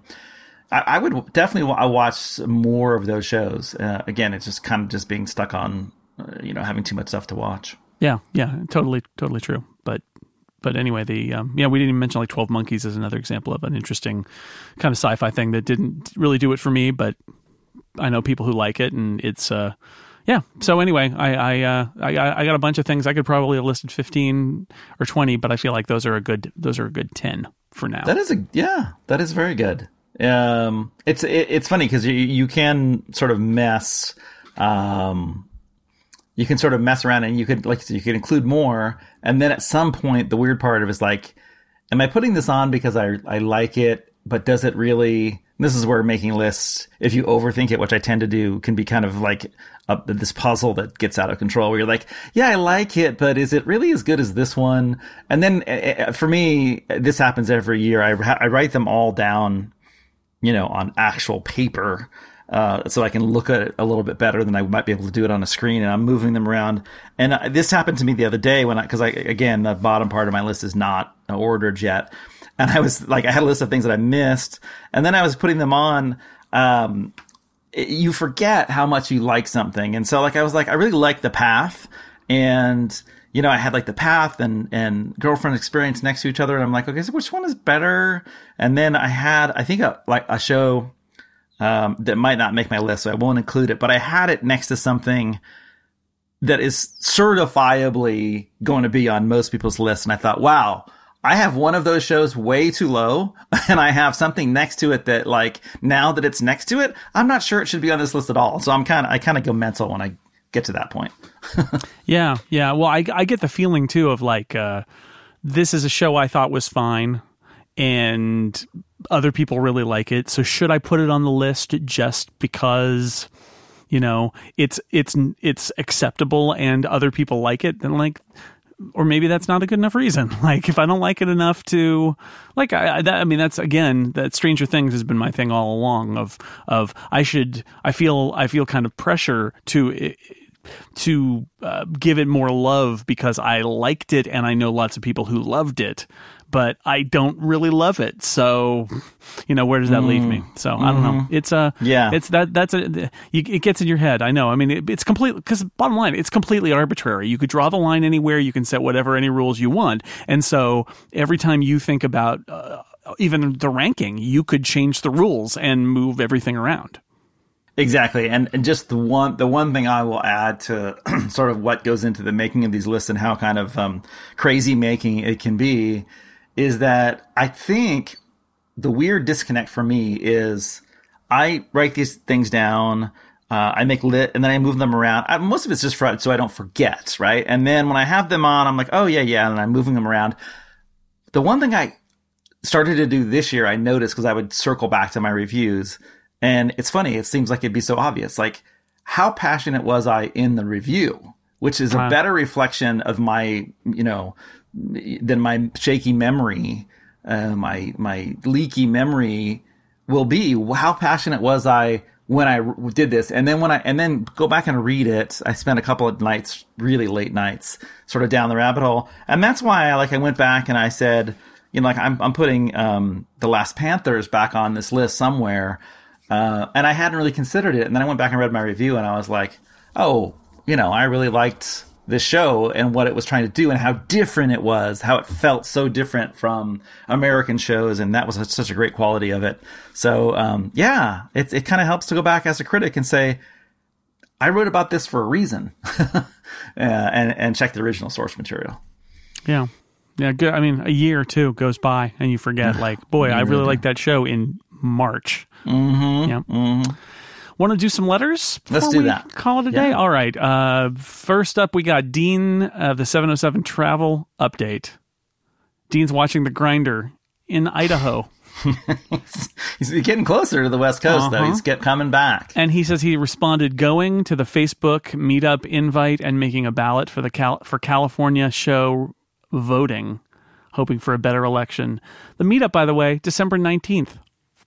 I would definitely watch more of those shows. Uh, again, it's just kind of just being stuck on, uh, you know, having too much stuff to watch. Yeah, yeah, totally, totally true. But, but anyway, the um, yeah, we didn't even mention like twelve Monkeys as another example of an interesting kind of sci-fi thing that didn't really do it for me, but I know people who like it, and it's uh, yeah. So anyway, I I, uh, I I got a bunch of things. I could probably have listed fifteen or twenty, but I feel like those are a good those are a good ten for now. That is a yeah, that is very good. Um, it's it, it's funny because you you can sort of mess, um, you can sort of mess around and you could like you could include more, and then at some point the weird part of it is like, am I putting this on because I I like it, but does it really? This is where making lists, if you overthink it, which I tend to do, can be kind of like a, this puzzle that gets out of control where you're like, yeah, I like it, but is it really as good as this one? And then uh, for me, this happens every year. I, I write them all down, you know, on actual paper, uh, so I can look at it a little bit better than I might be able to do it on a screen. And I'm moving them around. And uh, this happened to me the other day when I, because I, again, the bottom part of my list is not ordered yet. And I was like, I had a list of things that I missed, and then I was putting them on. Um, it, you forget how much you like something. And so like, I was like, I really like The Path. And, you know, I had like The Path and, and Girlfriend Experience next to each other. And I'm like, okay, so which one is better? And then I had, I think a, like a show, um, that might not make my list, so I won't include it, but I had it next to something that is certifiably going to be on most people's lists. And I thought, wow, I have one of those shows way too low, and I have something next to it that, like, now that it's next to it, I'm not sure it should be on this list at all. So I'm kind of, I kind of go mental when I get to that point. yeah, yeah. Well, I, I get the feeling too of like, uh, this is a show I thought was fine, and other people really like it. So should I put it on the list just because, you know, it's it's it's acceptable and other people like it? Then like. Or maybe that's not a good enough reason. Like, if I don't like it enough to, like, I, that, I mean, that's again, that Stranger Things has been my thing all along. Of, of I should, I feel, I feel kind of pressure to, to uh, give it more love because I liked it and I know lots of people who loved it, but I don't really love it. So, you know, where does that mm. leave me? So mm-hmm. I don't know. It's a, yeah, it's that, that's a, you, it gets in your head. I know. I mean, it, it's completely, because bottom line, it's completely arbitrary. You could draw the line anywhere. You can set whatever, any rules you want. And so every time you think about uh, even the ranking, you could change the rules and move everything around. Exactly. And, and just the one, the one thing I will add to sort of what goes into the making of these lists and how kind of um, crazy making it can be is that I think the weird disconnect for me is I write these things down, uh, I make lit, and then I move them around. I, most of it's just for, so I don't forget, right? And then when I have them on, I'm like, oh yeah, yeah, and I'm moving them around. The one thing I started to do this year, I noticed because I would circle back to my reviews. And it's funny, it seems like it'd be so obvious. Like, how passionate was I in the review? Which is a uh, better reflection of my, you know, than my shaky memory, uh, my my leaky memory will be. How passionate was I when I did this? And then when I and then go back and read it, I spent a couple of nights, really late nights, sort of down the rabbit hole. And that's why I like I went back and I said, you know, like I'm I'm putting um, The Last Panthers back on this list somewhere. Uh, and I hadn't really considered it. And then I went back and read my review and I was like, oh, you know, I really liked this show and what it was trying to do and how different it was, how it felt so different from American shows. And that was such a great quality of it. So, um, yeah, it, it kind of helps to go back as a critic and say, I wrote about this for a reason uh, and, and check the original source material. Yeah. Yeah. Good. I mean, a year or two goes by and you forget like, boy, I really liked that show in March. Mm-hmm. Yeah. Mm-hmm. Want to do some letters? Let's do we that. Call it a day? Yeah. All right. Uh, first up, we got Dean of the seven oh seven Travel Update. Dean's watching The Grinder in Idaho. He's getting closer to the West Coast, uh-huh. though. He's get, coming back. And he says he responded going to the Facebook meetup invite and making a ballot for the Cal- for California show voting, hoping for a better election. The meetup, by the way, December nineteenth.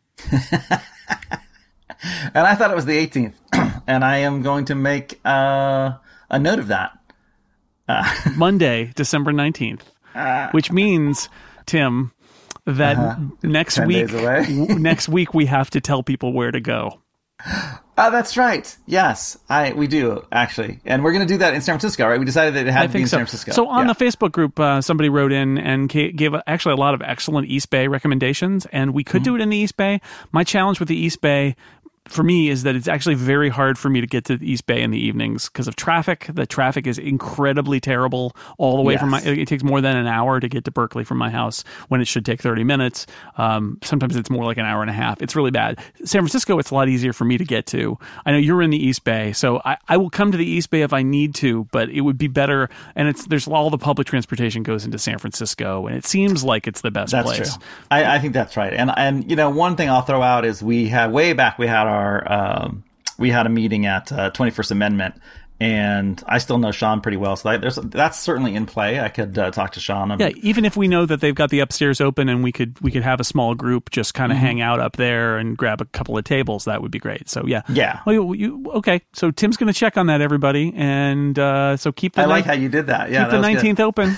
And I thought it was the eighteenth. And I am going to make uh, a note of that. Uh. Monday, December nineteenth. Uh. Which means, Tim, that uh-huh. next week next week we have to tell people where to go. Oh, that's right. Yes, I we do, actually. And we're going to do that in San Francisco, right? We decided that it had I to be in so. San Francisco. So on yeah. the Facebook group, uh, somebody wrote in and gave actually a lot of excellent East Bay recommendations, and we could mm-hmm. do it in the East Bay. My challenge with the East Bay, for me is that it's actually very hard for me to get to the East Bay in the evenings because of traffic. The traffic is incredibly terrible all the way Yes. from my, it takes more than an hour to get to Berkeley from my house when it should take thirty minutes. Um, sometimes it's more like an hour and a half. It's really bad. San Francisco, it's a lot easier for me to get to. I know you're in the East Bay, so I, I will come to the East Bay if I need to, but it would be better. And it's, there's all the public transportation goes into San Francisco, and it seems like it's the best That's place. true. I, I think that's right. And, and, you know, one thing I'll throw out is we had way back, we had our, um, we had a meeting at uh, twenty-first Amendment, and I still know Sean pretty well. So that, there's, that's certainly in play. I could uh, talk to Sean. Yeah, even if we know that they've got the upstairs open and we could we could have a small group just kind of mm-hmm. hang out up there and grab a couple of tables, that would be great. So yeah, yeah. Well, you, you, okay, so Tim's going to check on that, everybody, and uh, so keep the. I like ni- how you did that. Yeah, keep the nineteenth open.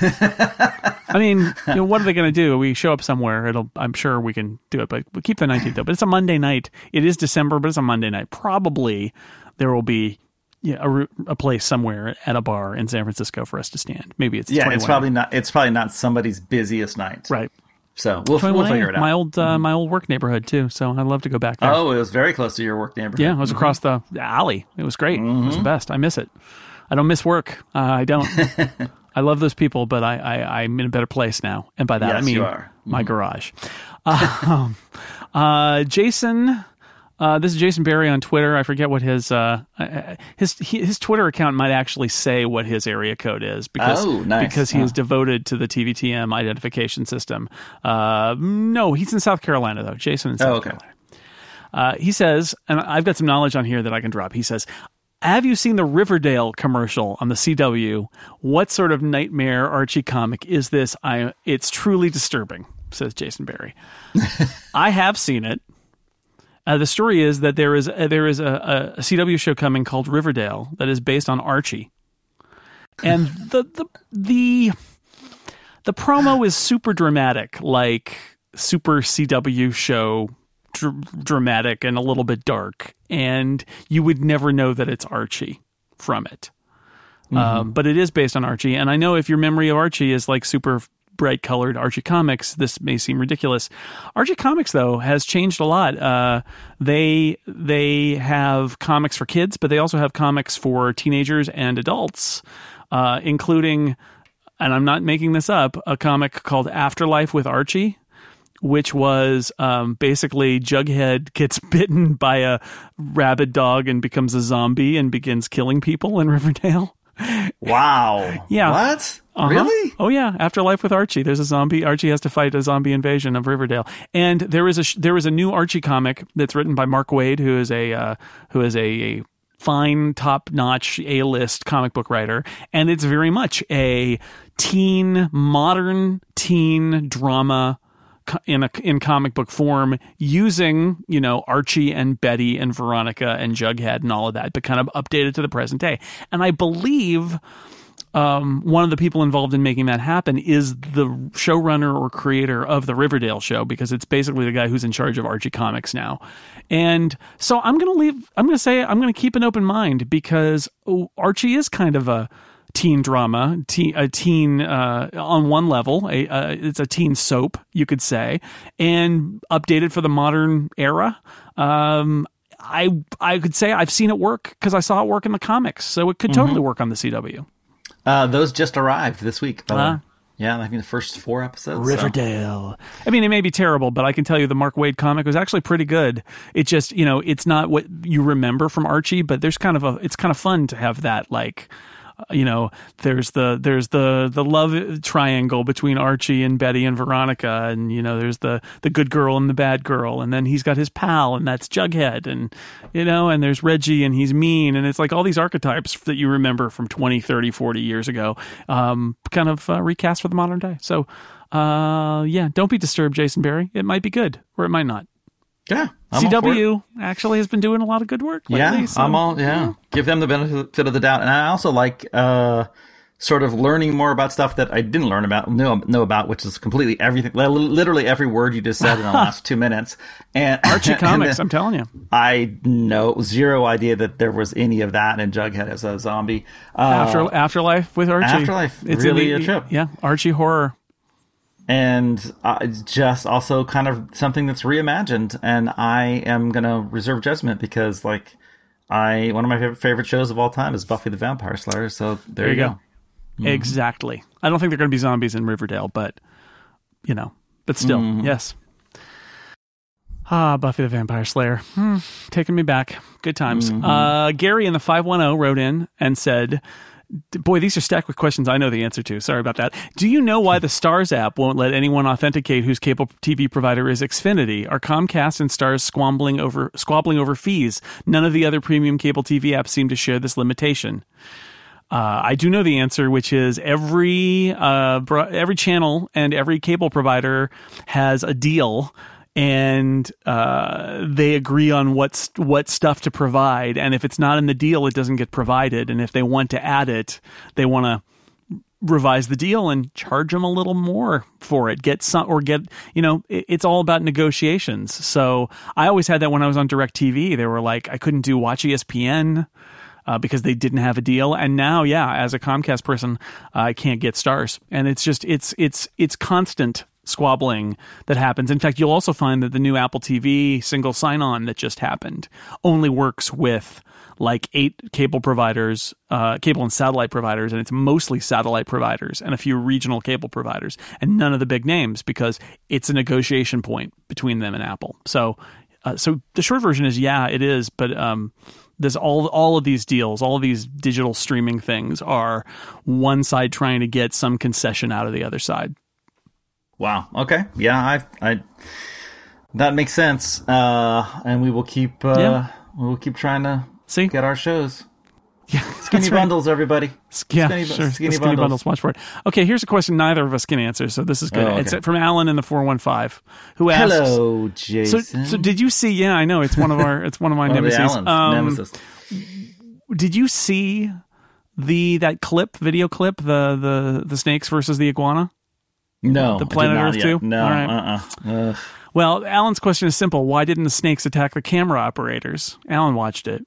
I mean, you know, what are they going to do? We show up somewhere. It'll. I'm sure we can do it, but we'll keep the nineteenth open. It's a Monday night. It is December, but it's a Monday night. Probably there will be. Yeah, a, a place somewhere at a bar in San Francisco for us to stand. Maybe it's yeah. It's probably not. It's probably not somebody's busiest night. Right. So we'll, we'll figure it out. My old uh, my old work neighborhood too. So I'd love to go back there. Oh, it was very close to your work neighborhood. Yeah, it was mm-hmm. across the alley. It was great. Mm-hmm. It was the best. I miss it. I don't miss work. Uh, I don't. I love those people, but I, I I'm in a better place now. And by that yes, I mean you are. my Mm-hmm. garage. Uh, uh, Jason. Uh, this is Jason Berry on Twitter. I forget what his uh, his his Twitter account might actually say what his area code is because oh, nice. because he huh. is devoted to the T V T M identification system. Uh, no, he's in South Carolina though. Jason in South oh, okay. Carolina. Uh, he says, and I've got some knowledge on here that I can drop. He says, "Have you seen the Riverdale commercial on the C W? What sort of nightmare Archie comic is this? I it's truly disturbing," says Jason Berry. I have seen it. Uh, the story is that there is uh, there is a, a C W show coming called Riverdale that is based on Archie, and the the the the promo is super dramatic, like super C W show dr- dramatic and a little bit dark, and you would never know that it's Archie from it. Mm-hmm. Um, but it is based on Archie, and I know if your memory of Archie is like super bright colored Archie Comics, this may seem ridiculous. Archie Comics though has changed a lot. Uh, they they have comics for kids, but they also have comics for teenagers and adults, uh, including, and I'm not making this up, a comic called Afterlife with Archie, which was um, basically Jughead gets bitten by a rabid dog and becomes a zombie and begins killing people in Riverdale. Wow. Yeah. What? Uh-huh. Really? Oh yeah. Afterlife with Archie. There's a zombie. Archie has to fight a zombie invasion of Riverdale, and there is a sh- there is a new Archie comic that's written by Mark Waid, who is a uh, who is a, a fine, top notch, A list comic book writer, and it's very much a teen, modern teen drama in a in comic book form, using, you know, Archie and Betty and Veronica and Jughead and all of that, but kind of updated to the present day. And I believe um, one of the people involved in making that happen is the showrunner or creator of the Riverdale show, because it's basically the guy who's in charge of Archie Comics now. And so I'm going to leave, I'm going to say, I'm going to keep an open mind, because oh, Archie is kind of a teen drama, teen, a teen uh, on one level. A, uh, it's a teen soap, you could say, and updated for the modern era. Um, I I could say I've seen it work because I saw it work in the comics, so it could mm-hmm. totally work on the C W. Uh, those just arrived this week. By uh, yeah, I think the first four episodes. Riverdale. So. I mean, it may be terrible, but I can tell you the Mark Waid comic was actually pretty good. It just, you know, it's not what you remember from Archie, but there's kind of a, it's kind of fun to have that, like, you know, there's the there's the the love triangle between Archie and Betty and Veronica, and you know, there's the the good girl and the bad girl, and then he's got his pal, and that's Jughead, and you know, and there's Reggie, and he's mean, and it's like all these archetypes that you remember from twenty, thirty, forty years ago, um, kind of uh, recast for the modern day. So, uh, yeah, don't be disturbed, Jason Berry. It might be good, or it might not. Yeah, I'm C W actually has been doing a lot of good work lately. Yeah, so, I'm all yeah. yeah. Give them the benefit of the doubt, and I also like uh, sort of learning more about stuff that I didn't learn about, know, know about, which is completely everything, literally every word you just said in the last two minutes. And Archie Comics, then, I'm telling you, I know zero idea that there was any of that in Jughead as a zombie. Uh, After Afterlife with Archie, Afterlife, it's really the, a trip. Yeah, Archie horror. and uh, just also kind of something that's reimagined. And I am gonna reserve judgment because, like, I one of my favorite, favorite shows of all time is Buffy the Vampire Slayer. So there, there you go. go. Mm-hmm. Exactly. I don't think they're going to be zombies in Riverdale, but you know, but still, mm-hmm. yes. Ah, Buffy the Vampire Slayer. Hmm, taking me back. Good times. Mm-hmm. Uh, Gary in the five one zero wrote in and said, boy, these are stacked with questions I know the answer to. Sorry about that. Do you know why the Starz app won't let anyone authenticate whose cable T V provider is Xfinity? Are Comcast and Starz squabbling over, squabbling over fees? None of the other premium cable T V apps seem to share this limitation. Uh, I do know the answer, which is every uh, bro- every channel and every cable provider has a deal, and uh, they agree on what's what stuff to provide. And if it's not in the deal, it doesn't get provided. And if they want to add it, they want to revise the deal and charge them a little more for it. Get some or get you know, it, it's all about negotiations. So I always had that when I was on DirecTV. They were like, I couldn't do Watch E S P N. Uh, because they didn't have a deal, and now, yeah, as a Comcast person, uh, I can't get Starz, and it's just it's it's it's constant squabbling that happens. In fact, you'll also find that the new Apple T V single sign-on that just happened only works with like eight cable providers, uh, cable and satellite providers, and it's mostly satellite providers and a few regional cable providers, and none of the big names because it's a negotiation point between them and Apple. So, uh, so the short version is, yeah, it is, but. Um, There's all all of these deals, all of these digital streaming things are one side trying to get some concession out of the other side. Wow. Okay. Yeah, I, I that makes sense. Uh, and we will keep uh, yeah. we will keep trying to See? get our shows. Yeah, skinny bundles, right. everybody. Yeah, skinny, sure. Skinny, skinny bundles. bundles. Watch for it. Okay, here's a question neither of us can answer, so this is good. Oh, okay. It's from Alan in the four one five, who asks, "Hello, Jason. So, so did you see? Yeah, I know it's one of our. It's one of my one nemesis. Of um, nemesis. Did you see the that clip, video clip, the the the snakes versus the iguana? No, the Planet Earth yet. two. No, All right. uh-uh. Ugh. Well, Alan's question is simple: why didn't the snakes attack the camera operators? Alan watched it.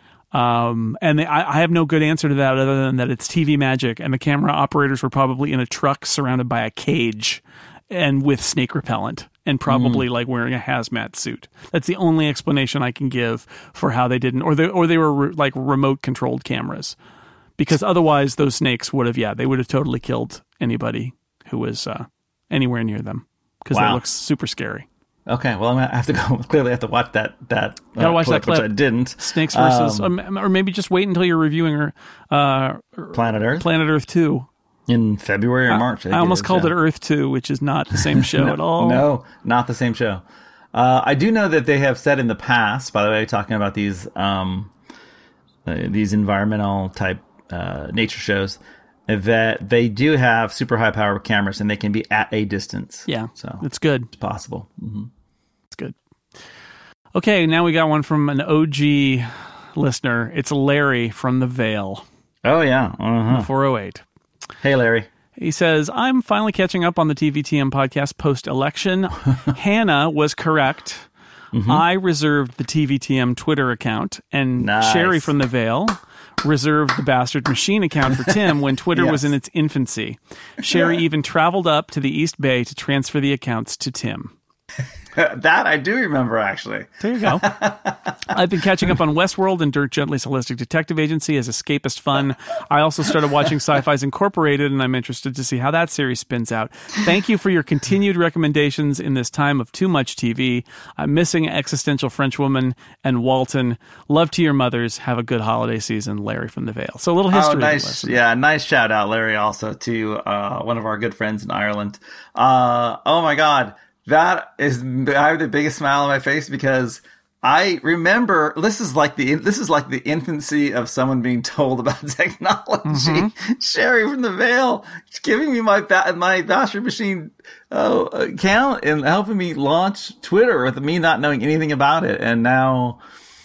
Um, and they, I, I have no good answer to that other than that it's T V magic, and the camera operators were probably in a truck surrounded by a cage and with snake repellent and probably mm. like wearing a hazmat suit. That's the only explanation I can give for how they didn't, or they, or they were re, like remote controlled cameras, because otherwise those snakes would have, yeah, they would have totally killed anybody who was uh, anywhere near them because wow. that looks super scary. Okay, well, I'm gonna have to go. Clearly, I have to watch that that uh, Gotta watch clip, that clip, which I didn't. Snakes versus, um, or maybe just wait until you're reviewing uh, Planet Earth. Planet Earth two in February or March. I, I almost called yeah. it Earth two, which is not the same show no, at all. No, not the same show. Uh, I do know that they have said in the past, by the way, talking about these um, uh, these environmental type uh, nature shows, that they do have super high power cameras and they can be at a distance. Yeah, so it's good. It's possible. Mm-hmm. It's good. Okay, now we got one from an O G listener. It's Larry from the Vale. Oh, yeah. Uh-huh. four oh eight. Hey, Larry. He says, I'm finally catching up on the T V T M podcast post-election. Hannah was correct. Mm-hmm. I reserved the T V T M Twitter account, and nice. Sherry from the Vale reserved the Bastard Machine account for Tim when Twitter yes. was in its infancy. Sherry even traveled up to the East Bay to transfer the accounts to Tim. That I do remember, actually. There you go. I've been catching up on Westworld and Dirk Gently's Holistic Detective Agency as escapist fun. I also started watching Sci-Fi's Incorporated, and I'm interested to see how that series spins out. Thank you for your continued recommendations in this time of too much T V. I'm missing Existential Frenchwoman and Walton. Love to your mothers. Have a good holiday season, Larry from the Vale. So a little history. Oh, nice. Yeah, nice shout out, Larry, also to uh, one of our good friends in Ireland. Uh, oh, my God. That is, I have the biggest smile on my face because I remember this is like the this is like the infancy of someone being told about technology. Mm-hmm. Sherry from the Vale giving me my ba- my Bastard Machine uh, account and helping me launch Twitter with me not knowing anything about it, and now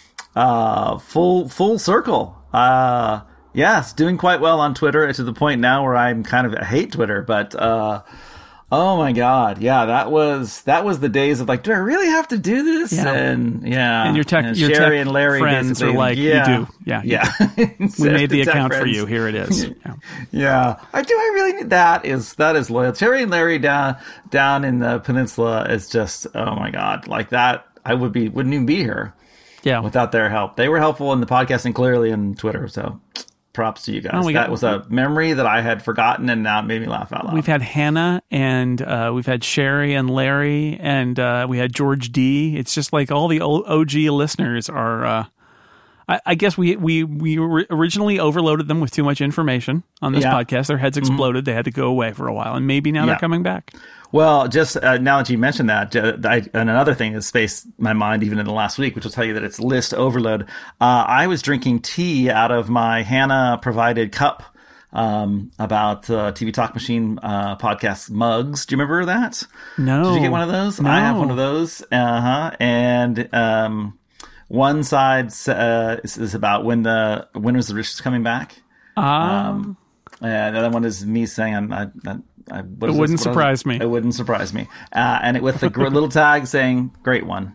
uh, full full circle. Uh, yes, doing quite well on Twitter to the point now where I'm kind of I hate Twitter, but. Uh, Oh my God! Yeah, that was that was the days of like, do I really have to do this? Yeah. And yeah, And your tech, and your Sherry tech and Larry friends are basically, like, yeah, you do, yeah, you yeah. do. We made the Tech account for friends. you. Here it is. Yeah. Yeah, I do. I really need that. Is that is loyal? Sherry and Larry down down in the peninsula is just, oh my God, like that. I would be wouldn't even be here. Yeah. Without their help. They were helpful in the podcasting, clearly, and Twitter. So props to you guys. Oh, we that got- was a memory that I had forgotten, and now it made me laugh out loud. We've had Hannah, and uh, we've had Sherry and Larry, and uh, we had George D. It's just like all the o- OG listeners are. Uh, I, I guess we we we originally overloaded them with too much information on this Yeah. podcast. Their heads exploded. Mm-hmm. They had to go away for a while, and maybe now Yeah. they're coming back. Well, just uh, now that you mentioned that, uh, I, and another thing that spaced my mind even in the last week, which will tell you that it's list overload. Uh, I was drinking tea out of my Hannah provided cup um, about uh, T V Talk Machine uh, podcast mugs. Do you remember that? No. Did you get one of those? No. I have one of those. Uh huh. And um, one side uh, is, is about when the when was the richest coming back. Um, And the other one is me saying, I'm, I, I, I, what It is wouldn't this? What surprise is- me. It wouldn't surprise me. Uh, and it with the gr- little tag saying, great one.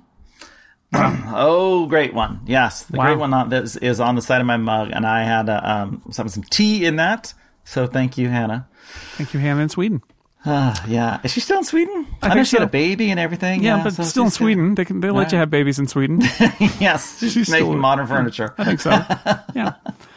Oh, great one. Yes. The Wow. great one on this is on the side of my mug. And I had uh, um, some, some tea in that. So thank you, Hannah. Thank you, Hannah in Sweden. Uh, yeah. Is she still in Sweden? I know think she had so. a baby and everything. Yeah, but so still in she's Sweden. They can they let Right. you have babies in Sweden. Good. Yes. She's, She's making still- modern furniture. I think so. Yeah.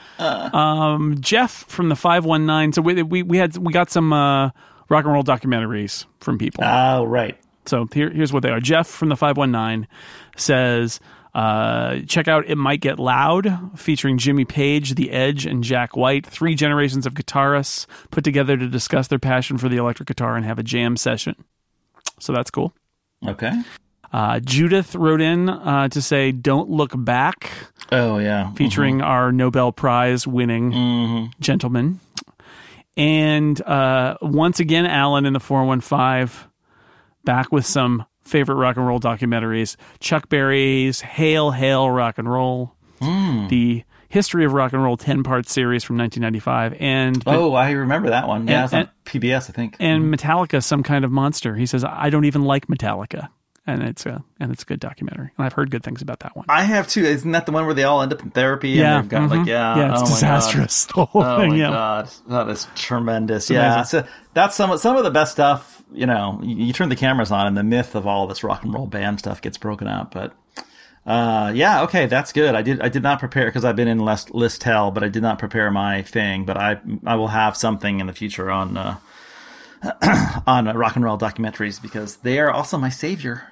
Um, Jeff from the five one nine. So we we we had we got some uh, rock and roll documentaries from people. Oh, right. So here, here's what they are. Jeff from the five one nine says, uh, check out It Might Get Loud, featuring Jimmy Page, The Edge, and Jack White, three generations of guitarists put together to discuss their passion for the electric guitar and have a jam session. So that's cool. Okay. Uh, Judith wrote in uh, to say, Don't Look Back, Oh, yeah. featuring our Nobel Prize winning Mm-hmm. gentleman. And uh, once again, Alan in the four one five, back with some favorite rock and roll documentaries. Chuck Berry's Hail, Hail, Rock and Roll. Mm. The History of Rock and Roll ten-part series from nineteen ninety-five. And Oh, I remember that one. Yeah, And- it's on and- P B S, I think. and Metallica, Some Kind of Monster. He says, I don't even like Metallica. And it's a, and it's a good documentary. And I've heard good things about that one. I have too. Isn't that the one where they all end up in therapy? Yeah, And they've got mhm. like, yeah. Yeah, it's oh my disastrous, the whole God. thing, Oh my yeah. God. That is tremendous. Yeah. amazing. So that's some, some of the best stuff. You know, you, you turn the cameras on and the myth of all this rock and roll band stuff gets broken out. But uh, yeah, okay, that's good. I did I did not prepare because I've been in list, list hell, but I did not prepare my thing. But I I will have something in the future on uh, on uh, rock and roll documentaries because they are also my savior.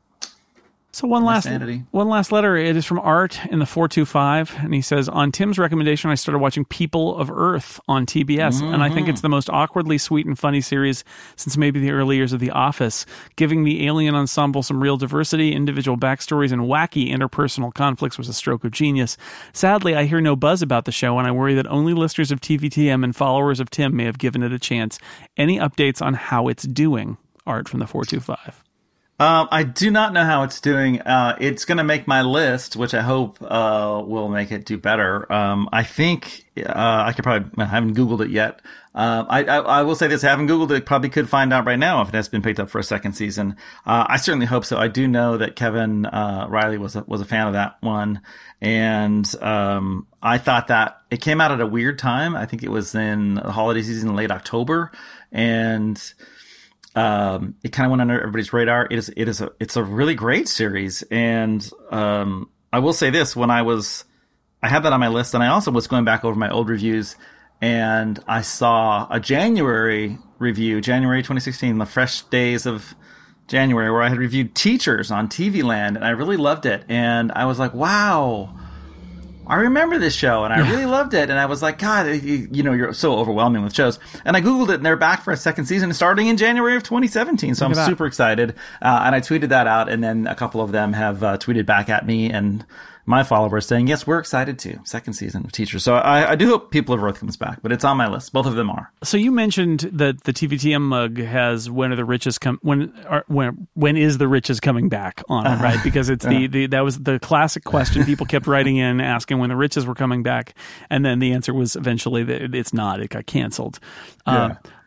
So one last sanity. one last letter. It is from Art in the four two five, and he says, on Tim's recommendation, I started watching People of Earth on T B S, mm-hmm. and I think it's the most awkwardly sweet and funny series since maybe the early years of The Office, giving the alien ensemble some real diversity, individual backstories, and wacky interpersonal conflicts was a stroke of genius. Sadly, I hear no buzz about the show, and I worry that only listeners of T V T M and followers of Tim may have given it a chance. Any updates on how it's doing? Art from the four two five. Um, I do not know how it's doing. Uh, it's going to make my list, which I hope uh, will make it do better. Um, I think uh, I could probably. I haven't Googled it yet. Uh, I, I, I will say this: I haven't Googled it. Probably could find out right now if it has been picked up for a second season. Uh, I certainly hope so. I do know that Kevin uh, Riley was a, was a fan of that one, and um, I thought that it came out at a weird time. I think it was in the holiday season, late October, and. Um, it kind of went under everybody's radar. It is, it is a, it's a really great series. And, um, I will say this, when I was, I had that on my list and I also was going back over my old reviews and I saw a January review, January twenty sixteen, the fresh days of January, where I had reviewed Teachers on T V Land and I really loved it. And I was like, wow, I remember this show and I yeah. really loved it. And I was like, God, you, you know, you're so overwhelming with shows. And I Googled it and they're back for a second season starting in January of twenty seventeen. So Look I'm super excited. Uh, and I tweeted that out. And then a couple of them have uh, tweeted back at me and my followers saying, yes, we're excited too. Second season of Teachers. So I, I do hope People of Earth comes back, but it's on my list. Both of them are. So you mentioned that the T V T M mug has when are the riches come when are, when when is the riches coming back on it, uh-huh. right? Because it's the, the that was the classic question people kept writing in asking when the riches were coming back, and then the answer was eventually that it's not. It got canceled. Yeah. Um,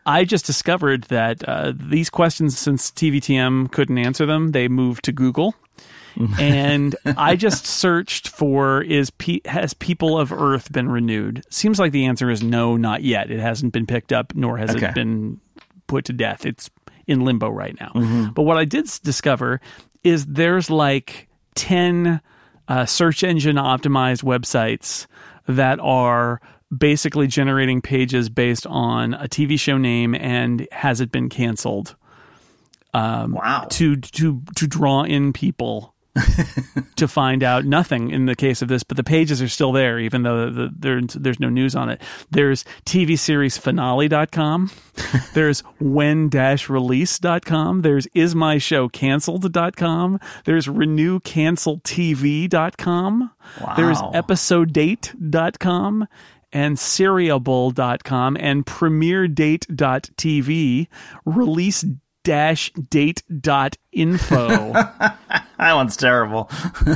I just discovered that uh, these questions, since T V T M couldn't answer them, they moved to Google. And I just searched for, is P- has People of Earth been renewed? Seems like the answer is no, not yet. It hasn't been picked up, nor has Okay. it been put to death. It's in limbo right now. Mm-hmm. But what I did s- discover is there's like ten uh, search engine optimized websites that are basically generating pages based on a T V show name and has it been canceled. Um, Wow. To to to draw in people to find out nothing in the case of this, but the pages are still there, even though the, there, there's no news on it. There's T V series finale dot com. There's when release dot com. There's is my show canceled dot com. There's renew cancel T V dot com. Wow. There's episode date dot com. And seriable dot com and premiere date dot t v, release dash date dot info. That one's terrible.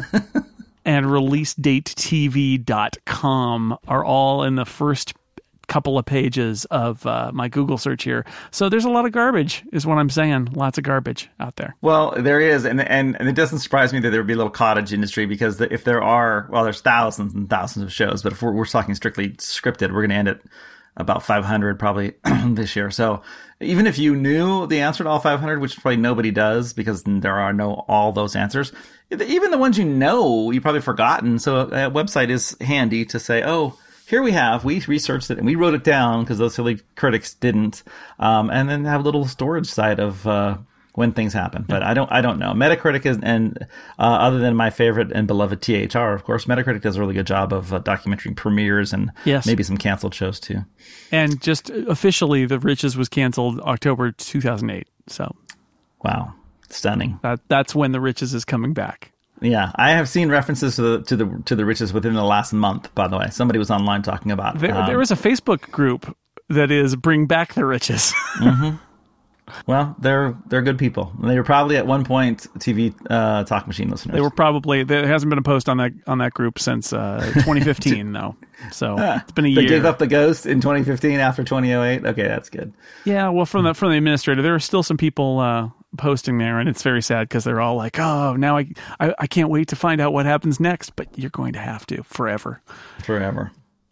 And release date t v dot com are all in the first couple of pages of uh, my Google search here. So there's a lot of garbage, is what I'm saying. Lots of garbage out there. Well, there is, and and, and it doesn't surprise me that there would be a little cottage industry, because the, if there are, well, there's thousands and thousands of shows, but if we're, we're talking strictly scripted, we're going to end at about five hundred probably this year. So even if you knew the answer to all five hundred, which probably nobody does because there are no all those answers, even the ones you know, you've probably forgotten. So a website is handy to say, oh, here we have, we researched it and we wrote it down because those silly critics didn't. Um, and then have a little storage site of uh, when things happen. But I don't I don't know. Metacritic is, and uh, other than my favorite and beloved T H R, of course, Metacritic does a really good job of uh, documenting premieres and yes. maybe some canceled shows too. And just officially, The Riches was canceled October two thousand eight. So, wow, stunning. That that's when The Riches is coming back. Yeah, I have seen references to the to the to the Riches within the last month. By the way, somebody was online talking about. There, um, there was a Facebook group that is Bring Back the Riches. mm-hmm. Well, they're they're good people. They were probably at one point T V uh, Talk Machine listeners. They were probably. There hasn't been a post on that on that group since uh, twenty fifteen, though. So it's been a they year. They gave up the ghost in twenty fifteen after twenty oh eight. Okay, that's good. Yeah, well, from the from the administrator, there are still some people uh, posting there, and it's very sad because they're all like, "Oh, now I, I I can't wait to find out what happens next." But you're going to have to forever, forever.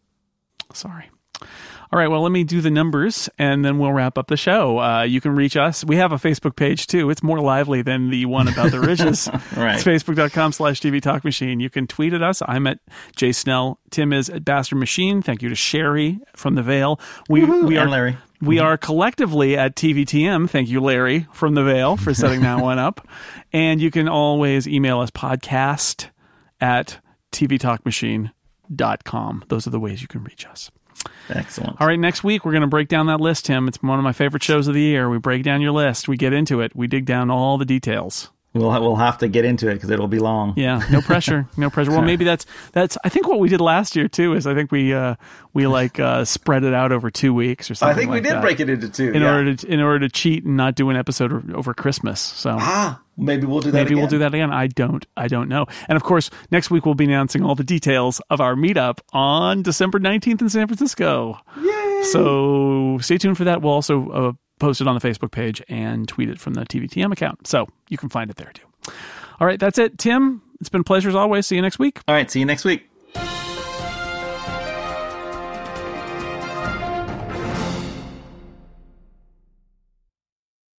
Sorry. All right, well, let me do the numbers, and then we'll wrap up the show. Uh, you can reach us. We have a Facebook page, too. It's more lively than the one about the Riches. Right. It's facebook.com slash TV Talk Machine. You can tweet at us. I'm at Jay Snell. Tim is at Bastard Machine. Thank you to Sherry from The Veil. We, we are, and Larry. We are collectively at T V T M. Thank you, Larry, from The Veil, for setting that one up. And you can always email us podcast at t v talk machine dot com. Those are the ways you can reach us. Excellent. All right, next week we're going to break down that list, Tim. It's one of my favorite shows of the year. We break down your list. We get into it. We dig down all the details. We'll we'll have to get into it because it'll be long. Yeah, no pressure, no pressure. Well, maybe that's that's. I think what we did last year too is I think we uh, we like uh, spread it out over two weeks or something. I think like we did that. break it into two in yeah. order to in order to cheat and not do an episode over Christmas. So ah, maybe we'll do that. Maybe again. we'll do that again. I don't. I don't know. And of course, next week we'll be announcing all the details of our meetup on December nineteenth in San Francisco. Yay! So stay tuned for that. We'll also uh, post it on the Facebook page and tweet it from the T V T M account. So you can find it there too. All right, that's it. Tim, it's been a pleasure as always. See you next week. All right, see you next week.